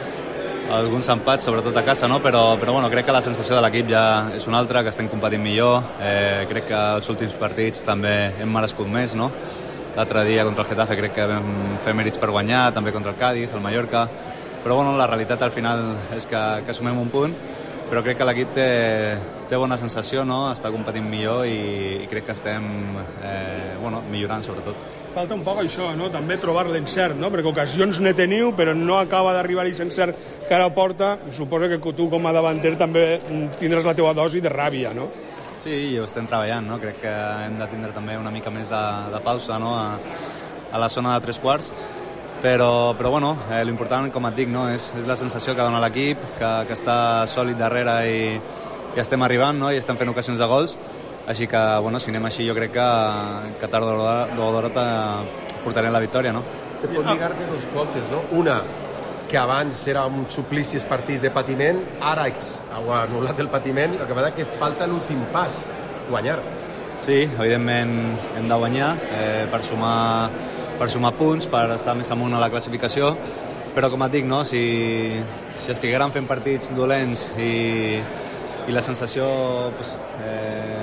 alguns empats, sobretot a casa, no? però, però bueno, crec que la sensació de l'equip ja és una altra, que estem competint millor. Eh, crec que els últims partits també hem merescut més, no? L'altre dia contra el Getafe crec que vam fer mèrits per guanyar, també contra el Cádiz, el Mallorca, però bueno, la realitat al final és que, que sumem un punt, però crec que l'equip té, té bona sensació, no? Està competint millor i, i crec que estem eh, bueno, millorant sobretot. Falta un poc això, no? També trobar l'encert, no? Perquè ocasions ne teniu, però no acaba d'arribar aquest encert que ara porta. Suposo que tu com a davanter també tindràs la teva dosi de ràbia, no? Sí, i ho estem treballant, no? Crec que hem de tindre també una mica més de, de pausa, no? A, a la zona de tres quarts, però, però bueno, eh, l'important, com et dic, no? és, és la sensació que dona l'equip, que, que està sòlid darrere i, i estem arribant, no? I estem fent ocasions de gols. Així que, bueno, si anem així, jo crec que, que tard o d'hora portarem la victòria, no? Se pot lligar de dos voltes, no? Una, que abans era un suplici els partits de patiment, ara ha anul·lat el patiment, el que passa que falta l'últim pas, guanyar. Sí, evidentment hem de guanyar eh, per, sumar, per sumar punts, per estar més amunt a la classificació, però com et dic, no? si, si estiguérem fent partits dolents i, i la sensació pues, eh,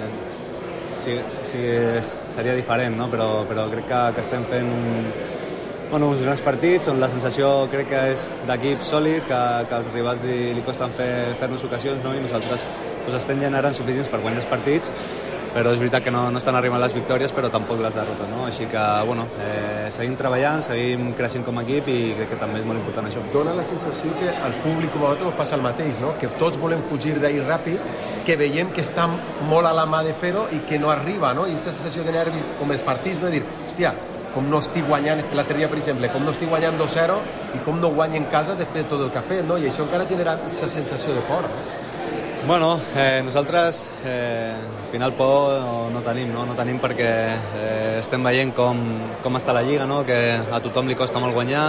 sí, sí, seria diferent, no? però, però crec que, que estem fent un, bueno, uns grans partits on la sensació crec que és d'equip sòlid, que, que als rivals li, li costen fer, fer-nos ocasions, no? I nosaltres pues, estem generant suficients per guanyar els partits, però és veritat que no, no estan arribant les victòries, però tampoc les derrotes, no? Així que, bueno, eh, seguim treballant, seguim creixent com a equip i crec que també és molt important això. Dona la sensació que al públic com a vosaltres passa el mateix, no? Que tots volem fugir d'ahir ràpid, que veiem que està molt a la mà de fer-ho i que no arriba, no? I aquesta sensació de nervis com els partits, no? Dir, hòstia, com no estic guanyant, l'altre dia, per exemple, com no estic guanyant dos zero i com no guanyo en casa després de tot el que ha fet, no? I això encara genera aquesta sensació de por, no? Bueno, eh, nosaltres eh, al final por no, no tenim, no? No tenim perquè eh, estem veient com, com està la Lliga, no? Que a tothom li costa molt guanyar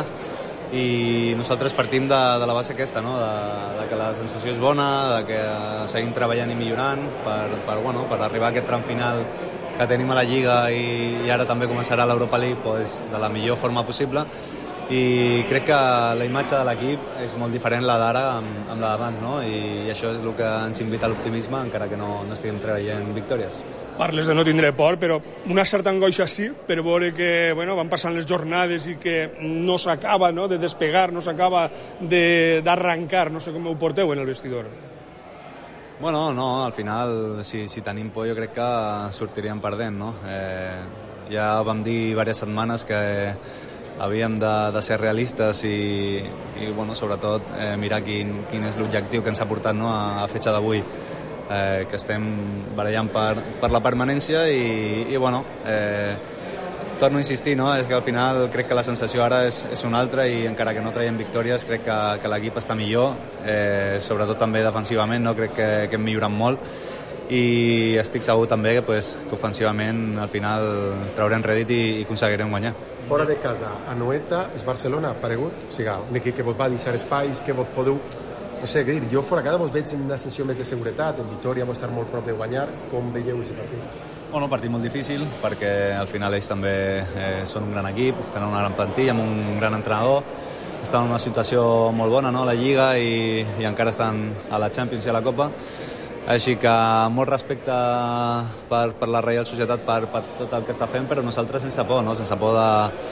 i nosaltres partim de, de la base aquesta, no? De, de que la sensació és bona, de que seguim treballant i millorant per, per, bueno, per arribar a aquest tram final que tenim a la Lliga i, i ara també començarà l'Europa League pues, de la millor forma possible. I crec que la imatge de l'equip és molt diferent la d'ara amb, amb la d'abans, no? I, i això és el que ens invita a l'optimisme, encara que no, no estiguem treballant victòries. Parles de no tindre por, però una certa angoixa sí, per veure que bueno, van passant les jornades i que no s'acaba, no?, de despegar, no s'acaba d'arrencar, no sé com ho porteu en el vestidor. Bueno, no, al final, si, si tenim por, jo crec que sortiríem perdent, no? Eh, ja vam dir diverses setmanes que havíem de, de ser realistes i, i bueno, sobretot eh, mirar quin, quin és l'objectiu que ens ha portat, no, a, a fetge d'avui, eh, que estem barallant per, per la permanència i, i bueno, eh, torno a insistir, no? És que al final crec que la sensació ara és, és una altra i encara que no traiem victòries crec que, que l'equip està millor, eh, sobretot també defensivament, no? Crec que, que hem millorat molt i estic segur també que, pues, que ofensivament al final traurem rèdit i, i aconseguirem guanyar. Fora de casa, a Noeta, és Barcelona paregut? O sigui, un equip que vos va deixar espais, que vos podeu... No sé què dir, jo fora de casa vos veig en una sessió més de seguretat, en Vitoria vos estar molt prop de guanyar, com veieu aquest partit? Bueno, un partit molt difícil, perquè al final ells també eh, són un gran equip, tenen una gran plantilla, amb un gran entrenador, estan en una situació molt bona, no?, a la Lliga i, i encara estan a la Champions i a la Copa. Així que molt respecte per, per la Reial Societat, per, per tot el que està fent, però nosaltres sense por, no? Sense por de,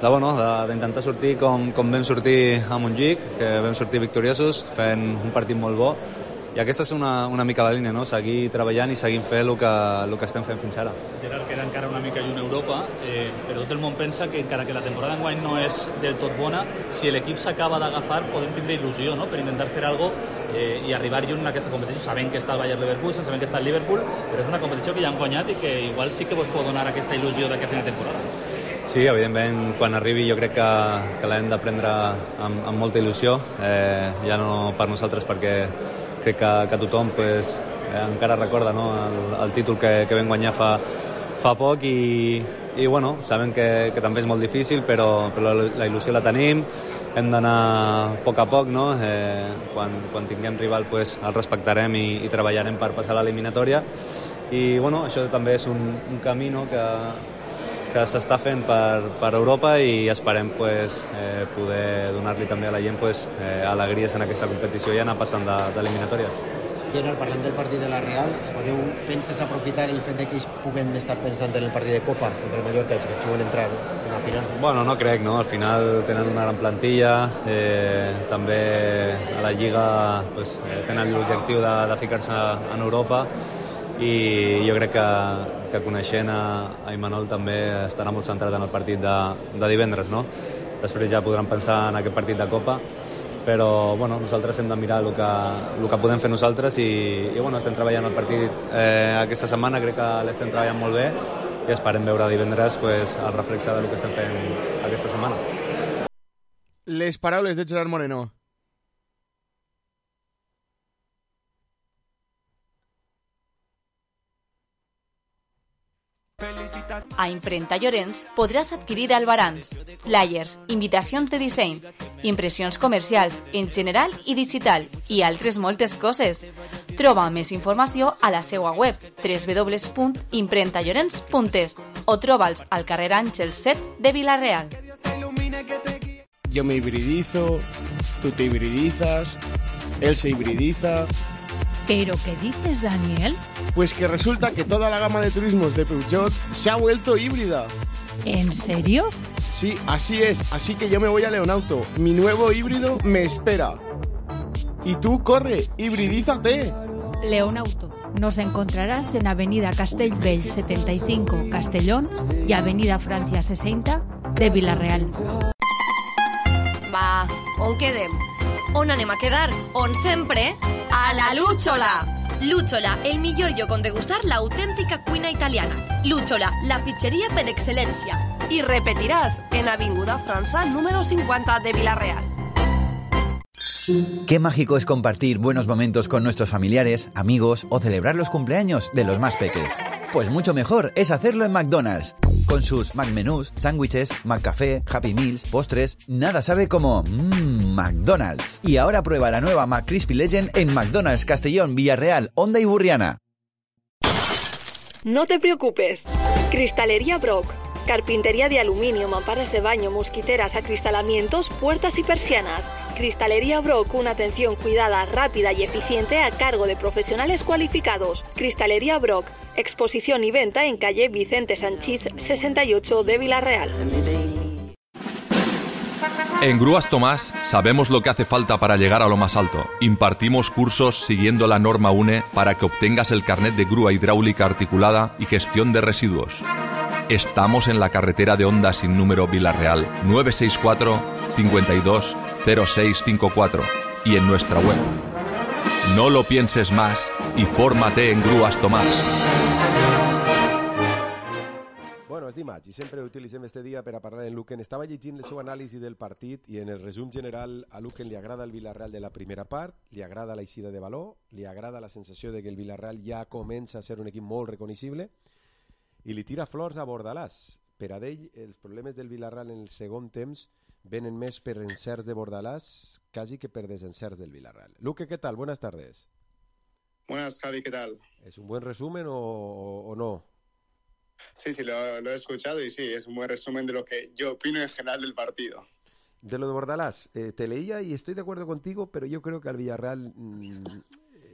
de, bueno, d'intentar sortir com, com vam sortir a Montjuïc, que vam sortir victoriosos, fent un partit molt bo, i aquesta és una, una mica la línia, no? Seguir treballant i seguir fent el que, el que estem fent fins ara. Gerard, queda encara una mica lluny a Europa, eh, però tot el món pensa que encara que la temporada enguany no és del tot bona, si l'equip s'acaba d'agafar podem tindre il·lusió, no?, per intentar fer alguna cosa eh, i arribar lluny en aquesta competició. Sabem que està el Bayer Leverkusen, sabem que està el Liverpool, però és una competició que ja han guanyat i que igual sí que vos pot donar aquesta il·lusió d'aquesta temporada. Sí, evidentment, quan arribi jo crec que, que l'hem de prendre amb, amb molta il·lusió, eh, ja no per nosaltres, perquè crec que, que tothom pues, eh, encara recorda, no?, el, el títol que, que vam guanyar fa, fa poc i, i bueno, sabem que, que també és molt difícil, però, però la, la il·lusió la tenim, hem d'anar a poc a poc, no? Eh, quan, quan tinguem rival pues, el respectarem i, i treballarem per passar l'eliminatòria i bueno, això també és un, un camí, no?, que, que s'està fent per, per Europa i esperem pues, eh, poder donar-li també a la gent pues, eh, alegries en aquesta competició i anar passant d'eliminatòries. Gerard, parlant del partit de la Real, podeu, penses aprofitar el fet de que ells puguen estar pensant en el partit de Copa contra el Mallorca, que es juguen a entrar en la final? Bueno, no crec, no? Al final tenen una gran plantilla, eh, també a la Lliga pues, eh, tenen l'objectiu de, de ficar-se en Europa i jo crec que, que coneixent a, a Imanol també estarà molt centrat en el partit de, de divendres, no? Després ja podran pensar en aquest partit de Copa, però bueno, nosaltres hem de mirar el que, el que podem fer nosaltres i, i bueno, estem treballant el partit eh, aquesta setmana, crec que l'estem treballant molt bé i esperem veure divendres pues, el reflexe del que estem fent aquesta setmana. Les paraules de Gerard Moreno. A Imprenta Llorenç podràs adquirir albarans, flyers, invitacions de disseny, impressions comercials en general i digital i altres moltes coses. Troba més informació a la seva web w w w punt imprenta llorenç punt es o troba'ls al carrer Àngel set de Vila-real. Yo me hibridizo, tú te hibridizas, él se hibridiza. ¿Pero qué dices, Daniel? Pues que resulta que toda la gama de turismos de Peugeot se ha vuelto híbrida. ¿En serio? Sí, así es. Así que yo me voy a Leonauto. Mi nuevo híbrido me espera. Y tú, corre, hibridízate. Leonauto. Nos encontrarás en Avenida Castellbell setenta y cinco, Castellón, y Avenida Francia sesenta de Vila-real. Va, on quedem? On anem a quedar? On sempre? A la Lúchola! Lúchola, el millor lloc on degustar l'autèntica cuina italiana. Lúchola, la pizzeria per excel·lència. Y repetirás en Avinguda França número cincuenta de Vila-real. Qué mágico es compartir buenos momentos con nuestros familiares, amigos o celebrar los cumpleaños de los más peques. Pues mucho mejor es hacerlo en McDonald's. Con sus McMenús, sándwiches, McCafé, Happy Meals, postres, nada sabe como mmm, McDonald's. Y ahora prueba la nueva McCrispy Legend en McDonald's Castellón, Villarreal, Honda y Burriana. No te preocupes. Cristalería Brock. Carpintería de aluminio, mamparas de baño, mosquiteras, acristalamientos, puertas y persianas. Cristalería Brock, una atención cuidada, rápida y eficiente a cargo de profesionales cualificados. Cristalería Brock, exposición y venta en calle Vicente Sanchís sesenta y ocho de Vila-real. En Grúas Tomás sabemos lo que hace falta para llegar a lo más alto. Impartimos cursos siguiendo la norma U N E para que obtengas el carnet de grúa hidráulica articulada y gestión de residuos. Estamos en la carretera de Honda sin número Vila-real, nueve seis cuatro, cinco dos, cero seis cinco cuatro y en nuestra web. No lo pienses más y fórmate en Grúas Tomás. Bueno, és dimarts i sempre utilitzem este dia per a parlar en Luquen. Estava llegint el seu anàlisi del partit i en el resum general a Luquen li agrada el Vila-real de la primera part, li agrada la eixida de valor, li agrada la sensació de que el Vila-real ja comença a ser un equip molt reconeixible i li tira flors a Bordalàs. Per a ell, els problemes del Vila-real en el segon temps venen més per encerts de Bordalàs quasi que per desencerts del Vila-real. Luque, ¿qué tal? Buenas tardes. Buenas, Javi, ¿qué tal? ¿Es un buen resumen o, o, o no? Sí, sí, lo, lo he escuchado y sí, es un buen resumen de lo que yo opino en general del partido. De lo de Bordalàs, eh, te leía y estoy de acuerdo contigo, pero yo creo que al Villarreal mmm, eh,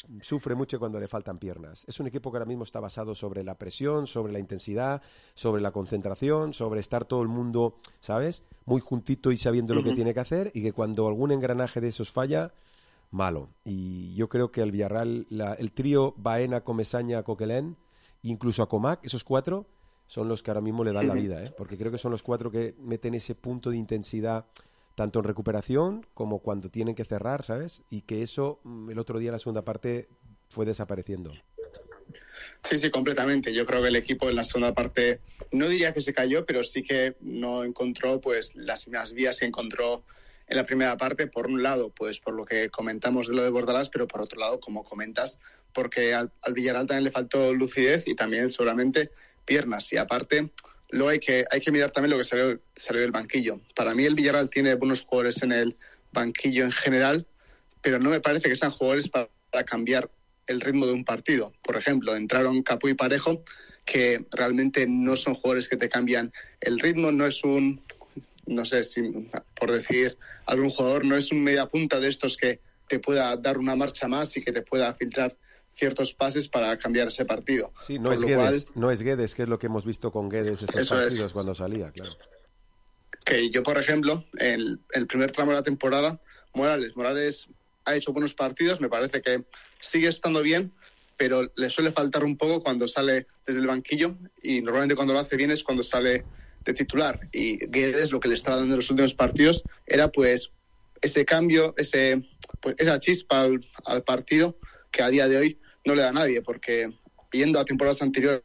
sufre mucho cuando le faltan piernas. Es un equipo que ahora mismo está basado sobre la presión, sobre la intensidad, sobre la concentración, sobre estar todo el mundo, ¿sabes?, muy juntito y sabiendo uh-huh. lo que tiene que hacer, y que cuando algún engranaje de esos falla, malo. Y yo creo que el Villarreal, la, el trío Baena, Comesaña, Coquelin, incluso a Comac, esos cuatro son los que ahora mismo le dan la vida, ¿eh? Porque creo que son los cuatro que meten ese punto de intensidad tanto en recuperación como cuando tienen que cerrar, ¿sabes? Y que eso el otro día en la segunda parte fue desapareciendo. Sí, sí, completamente. Yo creo que el equipo en la segunda parte, no diría que se cayó, pero sí que no encontró pues las mismas vías que encontró en la primera parte. Por un lado, pues por lo que comentamos de lo de Bordalás, pero por otro lado, como comentas, porque al, al Villarreal también le faltó lucidez y también seguramente piernas. Y aparte, luego hay que, hay que mirar también lo que salió, salió del banquillo. Para mí el Villarreal tiene buenos jugadores en el banquillo en general, pero no me parece que sean jugadores para, para cambiar el ritmo de un partido. Por ejemplo, entraron Capu y Parejo, que realmente no son jugadores que te cambian el ritmo. No es un, no sé, si, por decir algún jugador, no es un media punta de estos que te pueda dar una marcha más y que te pueda filtrar ciertos pases para cambiar ese partido. Sí, no es Guedes, cual, no es Guedes, que es lo que hemos visto con Guedes estos partidos es. Cuando salía, claro. Que yo, por ejemplo, en el, el primer tramo de la temporada, Morales, Morales ha hecho buenos partidos, me parece que sigue estando bien, pero le suele faltar un poco cuando sale desde el banquillo, y normalmente cuando lo hace bien es cuando sale de titular. Y Guedes, lo que le estaba dando en los últimos partidos era pues ese cambio, ese pues esa chispa al, al partido que a día de hoy no le da a nadie, porque yendo a temporadas anteriores,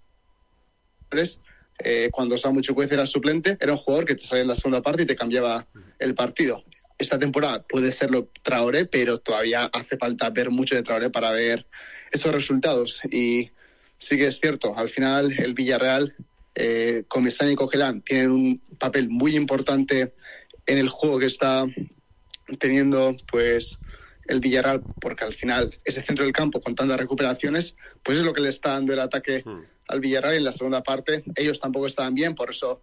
eh, cuando Samu Chukwueze era suplente, era un jugador que te salía en la segunda parte y te cambiaba el partido. Esta temporada puede serlo Traoré, pero todavía hace falta ver mucho de Traoré para ver esos resultados. Y sí que es cierto, al final el Villarreal, eh, Comesaña y Coquelin tienen un papel muy importante en el juego que está teniendo pues el Villarreal, porque al final ese centro del campo con tantas recuperaciones pues es lo que le está dando el ataque mm. al Villarreal. En la segunda parte ellos tampoco estaban bien, por eso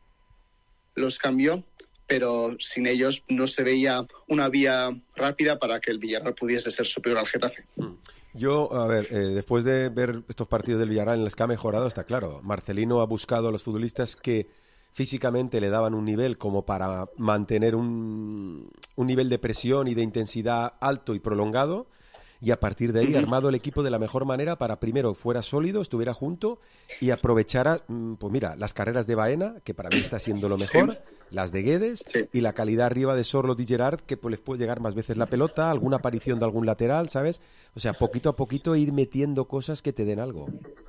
los cambió, pero sin ellos no se veía una vía rápida para que el Villarreal pudiese ser superior al Getafe. Yo, a ver, eh, después de ver estos partidos del Villarreal en los que ha mejorado, está claro, Marcelino ha buscado a los futbolistas que físicamente le daban un nivel como para mantener un, un nivel de presión y de intensidad alto y prolongado, y a partir de ahí uh-huh. armado el equipo de la mejor manera para primero fuera sólido, estuviera junto y aprovechara, pues mira, las carreras de Baena, que para mí está siendo lo mejor, sí. las de Guedes sí. y la calidad arriba de Sorloth y Gerard, que pues les puede llegar más veces la pelota, alguna aparición de algún lateral, ¿sabes? O sea, poquito a poquito ir metiendo cosas que te den algo.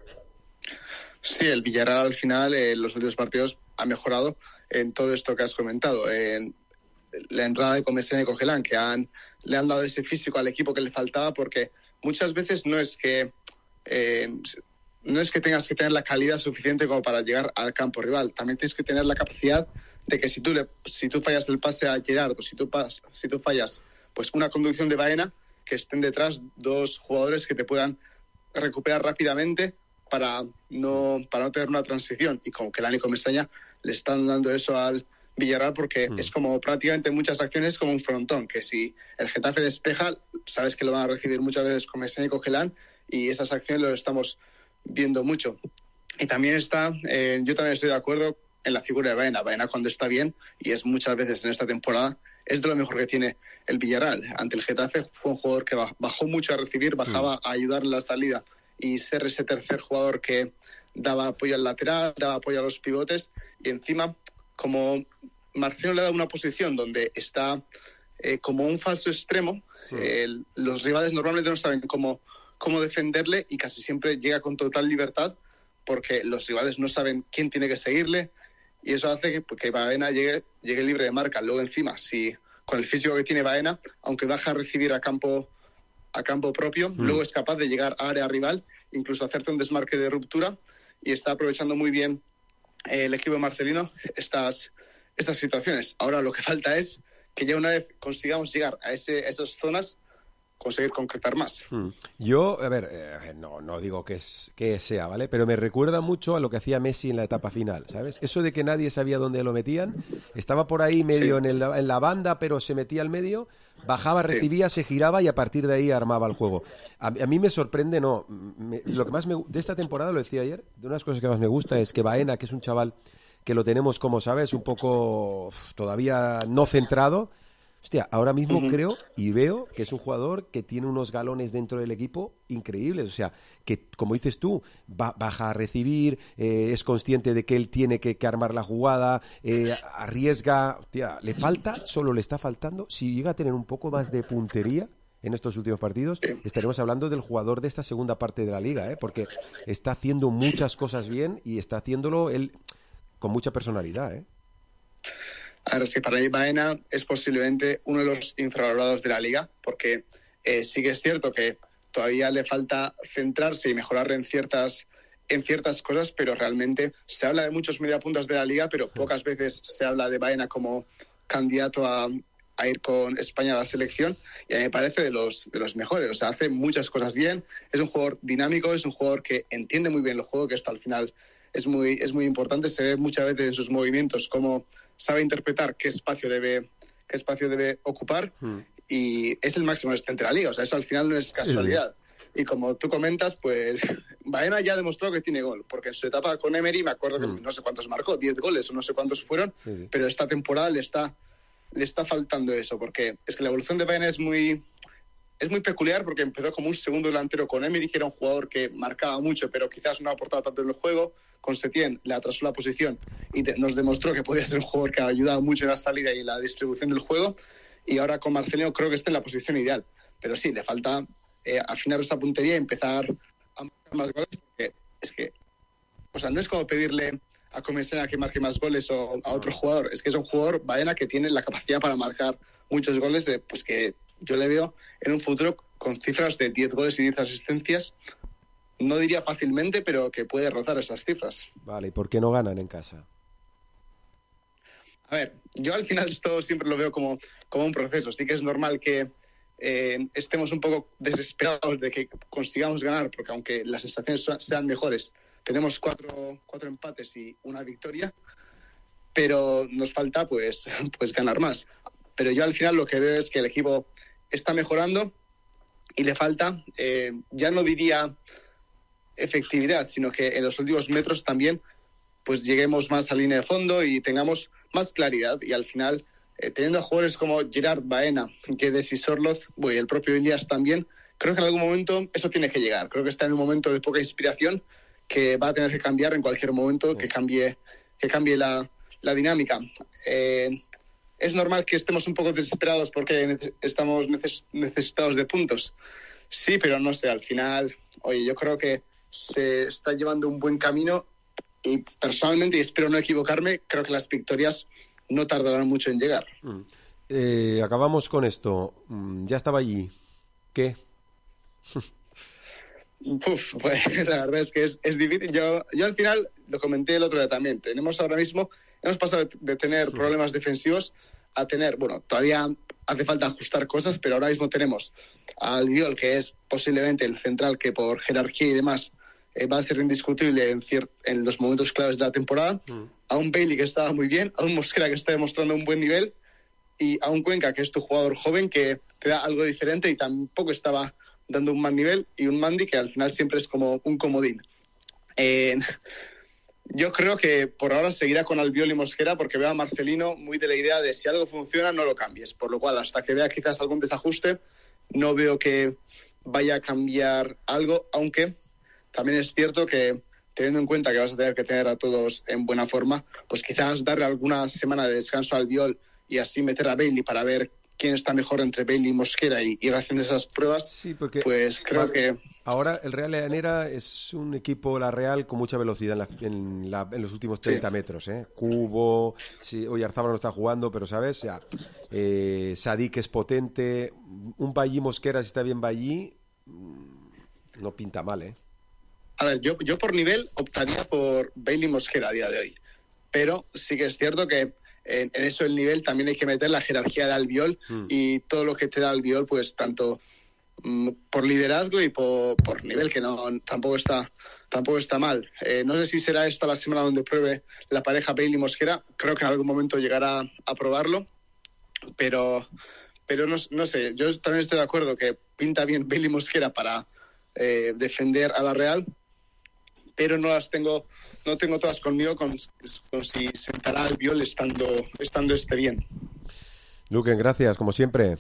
Sí, el Villarreal al final en eh, los últimos partidos ha mejorado en todo esto que has comentado, en la entrada de Comesaña y Coquelin, que han le han dado ese físico al equipo que le faltaba, porque muchas veces no es que eh, no es que tengas que tener la calidad suficiente como para llegar al campo rival, también tienes que tener la capacidad de que si tú le, si tú fallas el pase a Gerard o si tú pas, si tú fallas pues una conducción de Baena, que estén detrás dos jugadores que te puedan recuperar rápidamente para no para no tener una transición, y como que Coquelin y Comesaña le están dando eso al Villarreal, porque mm. es como prácticamente muchas acciones como un frontón, que si el Getafe despeja, sabes que lo van a recibir muchas veces Comesaña y Coquelin, y esas acciones lo estamos viendo mucho. Y también está, eh, yo también estoy de acuerdo en la figura de Baena. Baena cuando está bien, y es muchas veces en esta temporada, es de lo mejor que tiene el Villarreal. Ante el Getafe fue un jugador que bajó mucho a recibir, bajaba mm. a ayudar en la salida y ser ese tercer jugador que daba apoyo al lateral, daba apoyo a los pivotes, y encima como Marcelo le da una posición donde está eh, como un falso extremo, mm. eh, los rivales normalmente no saben cómo, cómo defenderle, y casi siempre llega con total libertad porque los rivales no saben quién tiene que seguirle, y eso hace que, que Baena llegue, llegue libre de marca. Luego encima, si con el físico que tiene Baena, aunque baja a recibir a campo a campo propio, mm. luego es capaz de llegar a área rival, incluso hacerte un desmarque de ruptura, y está aprovechando muy bien el equipo de Marcelino estas, estas situaciones. Ahora lo que falta es que ya una vez consigamos llegar a, ese, a esas zonas, conseguir concretar más. Hmm. Yo, a ver, eh, no, no digo que, es, que sea, ¿vale? Pero me recuerda mucho a lo que hacía Messi en la etapa final, ¿sabes? Eso de que nadie sabía dónde lo metían, estaba por ahí medio sí. en, el, en la banda, pero se metía al medio, bajaba, recibía, sí. se giraba y a partir de ahí armaba el juego. A, a mí me sorprende, no, me, lo que más me, de esta temporada, lo decía ayer, de unas cosas que más me gusta es que Baena, que es un chaval que lo tenemos, como sabes, un poco uf, todavía no centrado. Hostia, ahora mismo uh-huh. creo y veo que es un jugador que tiene unos galones dentro del equipo increíbles. O sea, que como dices tú, va, baja a recibir, eh, es consciente de que él tiene que, que armar la jugada, eh, arriesga. Hostia, le falta, solo le está faltando. Si llega a tener un poco más de puntería en estos últimos partidos, estaremos hablando del jugador de esta segunda parte de la liga, ¿eh? Porque está haciendo muchas cosas bien y está haciéndolo él con mucha personalidad, ¿eh? A ver, es que para mí Baena es posiblemente uno de los infravalorados de la liga, porque eh, sí que es cierto que todavía le falta centrarse y mejorar en ciertas en ciertas cosas, pero realmente se habla de muchos mediapuntas de la liga, pero pocas veces se habla de Baena como candidato a, a ir con España a la selección, y a mí me parece de los de los mejores. O sea, hace muchas cosas bien, es un jugador dinámico, es un jugador que entiende muy bien el juego, que esto al final es muy es muy importante. Se ve muchas veces en sus movimientos cómo sabe interpretar qué espacio debe qué espacio debe ocupar mm. y es el máximo asistente de la liga. O sea, eso al final no es casualidad. Sí. Y como tú comentas, pues Baena ya demostró que tiene gol, porque en su etapa con Emery me acuerdo que mm. no sé cuántos marcó, diez goles o no sé cuántos fueron, sí, sí. pero esta temporada le está le está faltando eso, porque es que la evolución de Baena es muy es muy peculiar, porque empezó como un segundo delantero con Emery, que era un jugador que marcaba mucho, pero quizás no aportaba tanto en el juego. Con Setién le atrasó la posición y de, nos demostró que podía ser un jugador que ha ayudado mucho en la salida y en la distribución del juego. Y ahora con Marcelino creo que está en la posición ideal. Pero sí, le falta eh, afinar esa puntería y empezar a marcar más goles, porque es que, o sea, no es como pedirle a Comesaña que marque más goles o a otro jugador. Es que es un jugador, Baena, que tiene la capacidad para marcar muchos goles, de, pues que yo le veo en un futuro con cifras de diez goles y diez asistencias. No diría fácilmente, pero que puede rozar esas cifras. Vale, ¿y por qué no ganan en casa? A ver, yo al final esto siempre lo veo como, como un proceso. Sí que es normal que eh, estemos un poco desesperados de que consigamos ganar, porque aunque las sensaciones sean mejores, tenemos cuatro, cuatro empates y una victoria, pero nos falta pues, pues ganar más. Pero yo al final lo que veo es que el equipo está mejorando y le falta, eh, ya no diría efectividad, sino que en los últimos metros también pues lleguemos más a línea de fondo y tengamos más claridad. Y al final, eh, teniendo a jugadores como Gerard, Baena, Guedes y Sorloz, y el propio Ilias también, creo que en algún momento eso tiene que llegar. Creo que está en un momento de poca inspiración que va a tener que cambiar en cualquier momento, que cambie que cambie la, la dinámica. Eh, es normal que estemos un poco desesperados porque estamos neces- necesitados de puntos. Sí, pero no sé, al final, oye, yo creo que se está llevando un buen camino y personalmente, y espero no equivocarme, creo que las victorias no tardarán mucho en llegar. Mm. Eh, acabamos con esto. Mm, ya estaba allí. ¿Qué? Uf, pues la verdad es que es, es difícil. Yo, yo al final, lo comenté el otro día también, tenemos ahora mismo, hemos pasado de, de tener sí. problemas defensivos a tener, bueno, todavía hace falta ajustar cosas, pero ahora mismo tenemos a Albiol, que es posiblemente el central que por jerarquía y demás eh, va a ser indiscutible en, cier- en los momentos claves de la temporada, mm. a un Bailey que estaba muy bien, a un Mosquera que está demostrando un buen nivel y a un Cuenca que es tu jugador joven que te da algo diferente y tampoco estaba dando un mal nivel, y un Mandy que al final siempre es como un comodín. Eh, yo creo que por ahora seguirá con Albiol y Mosquera, porque veo a Marcelino muy de la idea de si algo funciona no lo cambies, por lo cual hasta que vea quizás algún desajuste no veo que vaya a cambiar algo, aunque también es cierto que teniendo en cuenta que vas a tener que tener a todos en buena forma, pues quizás darle alguna semana de descanso a Albiol y así meter a Bailey para ver quién está mejor entre Bailey y Mosquera y ir haciendo esas pruebas, sí, porque pues creo ahora, que... Ahora el Real Llanera es un equipo, la Real, con mucha velocidad en, la, en, la, en los últimos treinta sí. metros. ¿eh? Cubo, sí, hoy Arzábal no está jugando, pero ¿sabes? Ya, eh, Sadik es potente, un Ballí Mosquera, si está bien Ballí, no pinta mal, ¿eh? A ver, yo, yo por nivel optaría por Bailey Mosquera a día de hoy, pero sí que es cierto que En, en eso el nivel también hay que meter la jerarquía de Albiol mm. y todo lo que te da Albiol, pues tanto por liderazgo y por, por nivel, que no tampoco está tampoco está mal. Eh, no sé si será esta la semana donde pruebe la pareja Bailey Mosquera. Creo que en algún momento llegará a probarlo, pero pero no, no sé. Yo también estoy de acuerdo que pinta bien Bailey Mosquera para eh, defender a la Real, pero no las tengo no tengo todas conmigo con, con si sentará al Biol estando estando este bien. Luquen, gracias, como siempre.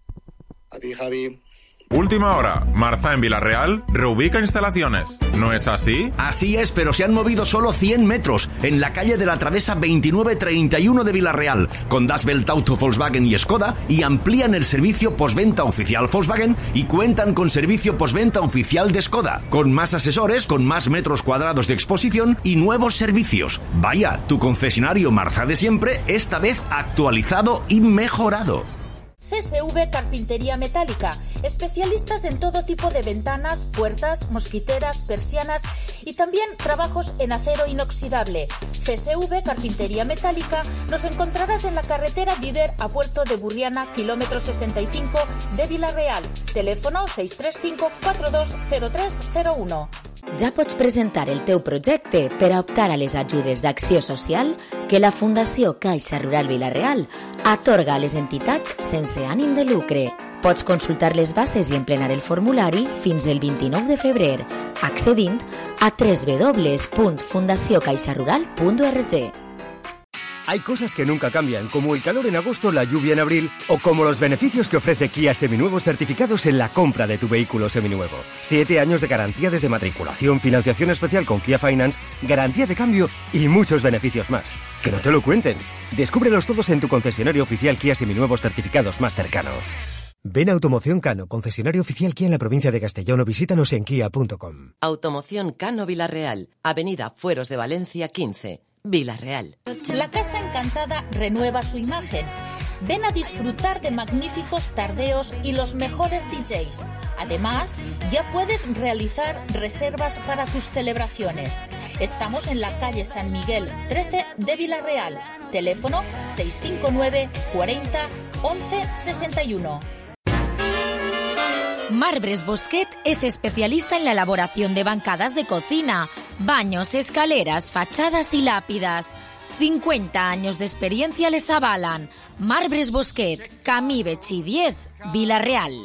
A ti, Javi. Última hora. Marza en Villarreal reubica instalaciones. ¿No es así? Así es, pero se han movido solo cien metros en la calle de la Travesa veintinueve treinta y uno de Villarreal, con Das Welt Auto, Volkswagen y Skoda, y amplían el servicio postventa oficial Volkswagen y cuentan con servicio postventa oficial de Skoda, con más asesores, con más metros cuadrados de exposición y nuevos servicios. Vaya, tu concesionario Marza de siempre, esta vez actualizado y mejorado. C S V Carpintería Metálica, especialistas en todo tipo de ventanas, puertas, mosquiteras, persianas y también trabajos en acero inoxidable. C S V Carpintería Metálica nos encontrarás en la carretera Viver a Puerto de Burriana, kilómetro sesenta y cinco de Villarreal. Teléfono seis tres cinco cuatro dos cero tres cero uno. Ja pots presentar el teu projecte per a optar a les ajudes d'acció social que la Fundació Caixa Rural Vila-real atorga a les entitats sense ànim de lucre. Pots consultar les bases i emplenar el formulari fins el vint-i-nou de febrer, accedint a doble u doble u doble u punt fundació caixa rural punt org. Hay cosas que nunca cambian, como el calor en agosto, la lluvia en abril, o como los beneficios que ofrece Kia Seminuevos certificados en la compra de tu vehículo seminuevo. Siete años de garantía desde matriculación, financiación especial con Kia Finance, garantía de cambio y muchos beneficios más. Que no te lo cuenten. Descúbrelos todos en tu concesionario oficial Kia Seminuevos certificados más cercano. Ven a Automoción Cano, concesionario oficial Kia en la provincia de Castellón, o visítanos en kia punto com. Automoción Cano Villarreal, Avenida Fueros de Valencia quince. Villarreal. La Casa Encantada renueva su imagen. Ven a disfrutar de magníficos tardeos y los mejores D Js. Además, ya puedes realizar reservas para tus celebraciones. Estamos en la calle San Miguel trece de Villarreal. Teléfono seis cinco nueve cuarenta once sesenta y uno. Marbres Bosquet es especialista en la elaboración de bancadas de cocina, baños, escaleras, fachadas y lápidas. cincuenta años de experiencia les avalan. Marbres Bosquet, Camí Betxí diez, Villarreal.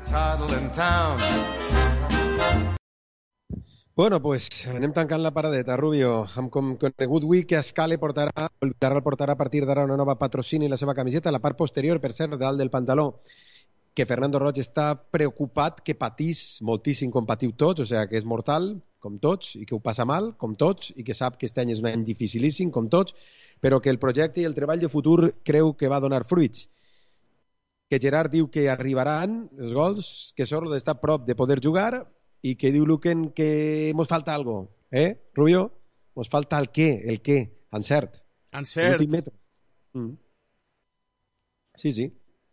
Bueno, pues anem tancant la paradeta, Rubio. Hem com conegut avui que Escale portarà, el Villarreal portarà a partir d'ara una nova patrocini i la seva camiseta, la part posterior, per cert, dalt del pantaló, que Fernando Roig està preocupat que patís moltíssim com patiu tots, o sigui que és mortal, com tots, i que ho passa mal, com tots, i que sap que aquest any és un any dificilíssim, com tots, però que el projecte i el treball de futur creu que va donar fruits. Que Gerard diu que arribaran els gols, que Sorlo està a prop de poder jugar, i que diu Luquen que mos falta algo, eh, Rubio? Mos falta el què, el què, encert. Encert. Mm. Sí, sí.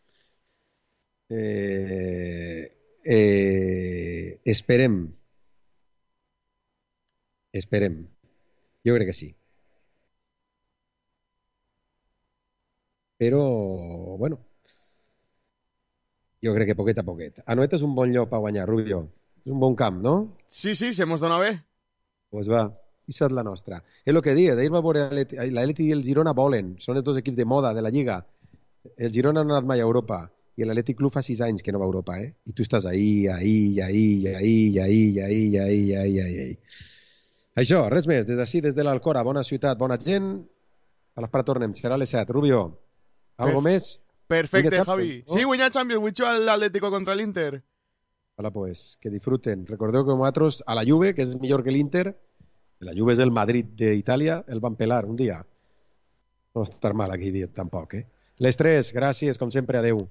Eh, eh, esperem esperem jo crec que sí, però bueno, jo crec que poquet a poquet. Anoeta és un bon lloc a guanyar, Rubio, és un bon camp, no? Sí, sí, se mos dona bé. Pues va, aquesta és la nostra. És el que dic, d'ahir va veure l'Atleti i el Girona volen, són els dos equips de moda de la Lliga. El Girona no ha anat mai a Europa i l'Atlètic Club fa sis anys que no va a Europa, eh? I tu estàs ahí, ahí, ahí, ahí, ahí, ahí, ahí, ahí, ahí. Això, res més, des d'ací, des de l'Alcora, bona ciutat, bona gent, a l'Espart tornem, serà a les set. Rubio, algo Perf més? Perfecte, Javi. Sí, guanyar Champions, guanyar l'Atlético contra l'Inter. Hola, pues, que disfruten. Recordeu que nosaltres a la Juve, que és millor que l'Inter, la Juve és el Madrid d'Itàlia, el van pelar un dia. No va estar mal aquí dit tampoc, eh? Les tres, gràcies, com sempre, adeu.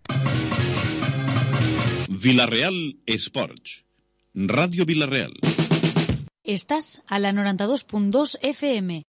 Villarreal Esports. Radio Villarreal. Estás a la noranta dos punt dos F M.